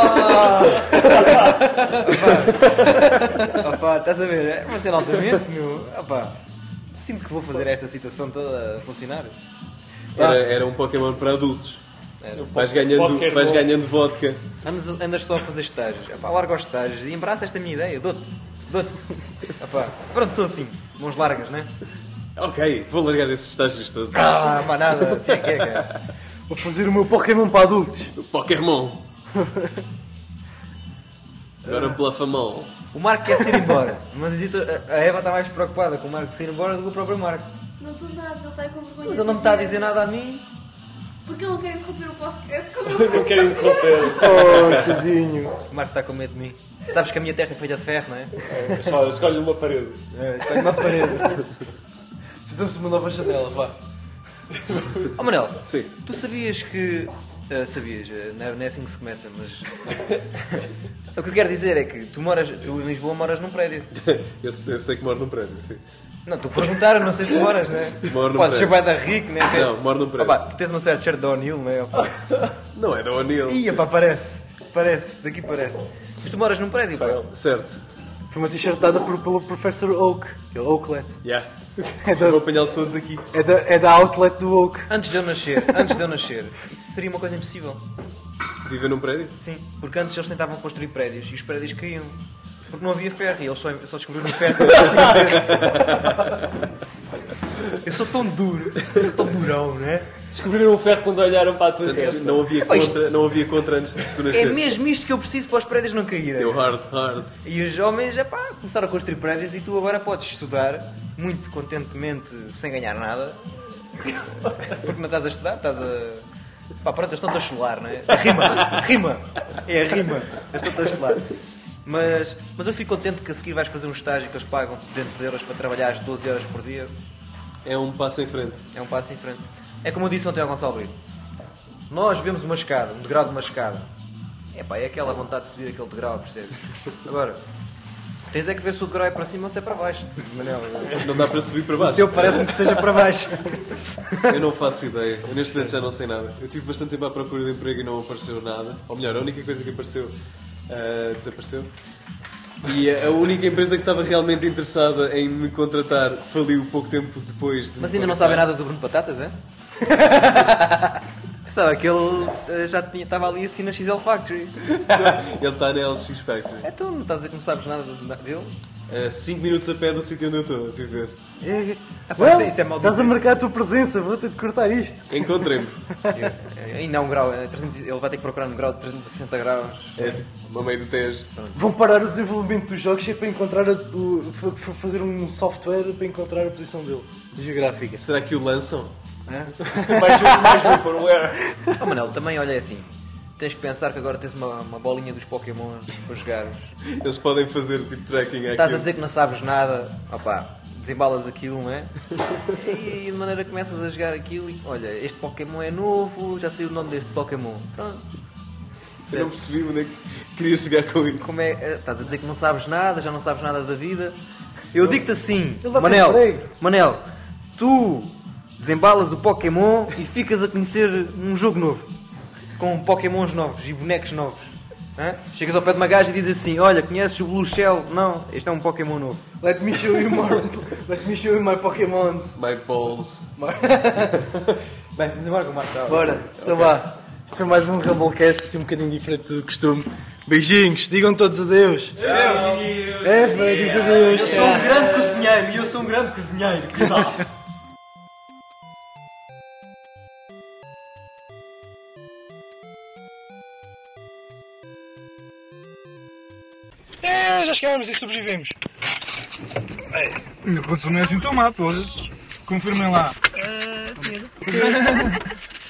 Opa, estás a ver? É uma cena altamente, meu. Opa, sinto que vou fazer esta situação toda a funcionar. Era um Pokémon para adultos. Vais ganhando vodka. Andas só a fazer estágios. Epá, larga os estágios e embraça esta minha ideia. Dou-te. Epá, pronto, sou assim. Mãos largas, né? Ok, vou largar esses estágios todos. Mas nada. Assim é que é, cara. Vou fazer o meu Pokémon para adultos. Pokémon. Agora blufa mal. O Marco quer se ir embora. Mas a Eva está mais preocupada com o Marco se ir embora do que o próprio Marco. Não estou nada, ele está com vergonha. Mas ele não me está a dizer nada a mim. Porque ele não quer interromper o podcast como Eu não quero interromper. Oh, tadinho. O Marco está com medo de mim. Sabes que a minha testa é feita de ferro, não é? Só escolhe uma parede. Escolhe uma parede. Precisamos de uma nova janela, vá. Manel, Sim. tu sabias que... sabias, não é assim que se começa, mas... O que eu quero dizer é que tu em Lisboa moras num prédio. Eu sei que moro num prédio, sim. Não, tu perguntaram, não sei se moras, não é? Moro num Podes ser prédio. bué da rico, não é? Não, moro num prédio. Opa, tu tens uma certa shirt da O'Neill, não é? Opa. Não é da O'Neill. Ih, pá, parece, daqui parece. Mas tu moras num prédio, pá. Certo. Foi uma t-shirt dada pelo Professor Oak, que é o Oaklet. Yeah. É da, Vou apanhá-los todos aqui. é da outlet do Oak. Antes de eu nascer, isso seria uma coisa impossível. Viver num prédio? Sim, porque antes eles tentavam construir prédios e os prédios caíam. Porque não havia ferro e eles só descobriram o ferro. Eu sou tão duro, sou tão durão, não é? Descobriram o ferro quando olharam para a tua Portanto, testa. não havia contra antes de tu É nascer. mesmo isto que eu preciso para os prédios não caírem. Deu hard. E os homens, começaram a construir prédios e tu agora podes estudar muito contentemente, sem ganhar nada. Porque não estás a estudar, estás a... Pá, pronto, eles estão-te a chular, não é? Rima! É a rima. Eles estão-te a chular. Mas eu fico contente que a seguir vais fazer um estágio que eles pagam 200 euros para trabalhar 12 horas por dia. É um passo em frente. É um passo em frente. É como eu disse ontem ao Gonçalo Brito. Nós vemos uma escada, um degrau de uma escada. É aquela vontade de subir aquele degrau, percebes? Agora, tens é que ver se o degrau é para cima ou se é para baixo. Manel, Não dá para subir para baixo. eu parece-me que seja para baixo. Eu não faço ideia. Eu neste momento já não sei nada. Eu tive bastante tempo à procura de emprego e não apareceu nada. Ou melhor, a única coisa que apareceu desapareceu. E a única empresa que estava realmente interessada em me contratar faliu pouco tempo depois de Mas me ainda não contratar. sabem nada do Bruno Batatas, é? Sabe que ele estava ali assim na XL Factory. Ele está na LX Factory. Então não estás a dizer que não sabes nada dele? 5 minutos a pé do sítio onde eu estou a viver. Isso é maldição. Estás a marcar a tua presença, vou ter de cortar isto. Encontrei-me. Ainda há um grau, ele vai ter que procurar um grau de 360 graus. É tipo, a meio do Tejo. Vão parar o desenvolvimento dos jogos para encontrar fazer um software para encontrar a posição dele, geográfica. Será que o lançam? Mais Vaporware. Oh, Manel, também olha assim. Tens que pensar que agora tens uma bolinha dos Pokémon para jogar. Eles podem fazer tipo tracking àquilo. Estás a dizer que não sabes nada, opá, desembalas aquilo, não é? E de maneira que começas a jogar aquilo e olha, este Pokémon é novo, já sei o nome deste Pokémon. Pronto. Eu não percebi onde é que querias chegar com isso. Como é? Estás a dizer que não sabes nada, já não sabes nada da vida. Eu digo-te assim, Ele dá Manel, tu desembalas o Pokémon e ficas a conhecer um jogo novo. Com Pokémons novos e bonecos novos. Hã? Chegas ao pé de uma gaja e dizes assim, olha, conheces o Blue Shell? Não, este é um Pokémon novo. Let me show you my Pokémons. My balls. Bem, vamos embora com o Marco. Bora, então vá. Isto é mais um Rumblecast, assim um bocadinho diferente do costume. Beijinhos, digam todos adeus. Vai, diz adeus. Eu sou um grande cozinheiro e eu sou um grande cozinheiro. Cuidado. Já chegámos e sobrevivemos. Minha condição não é assim tão má, pô. Confirmem lá.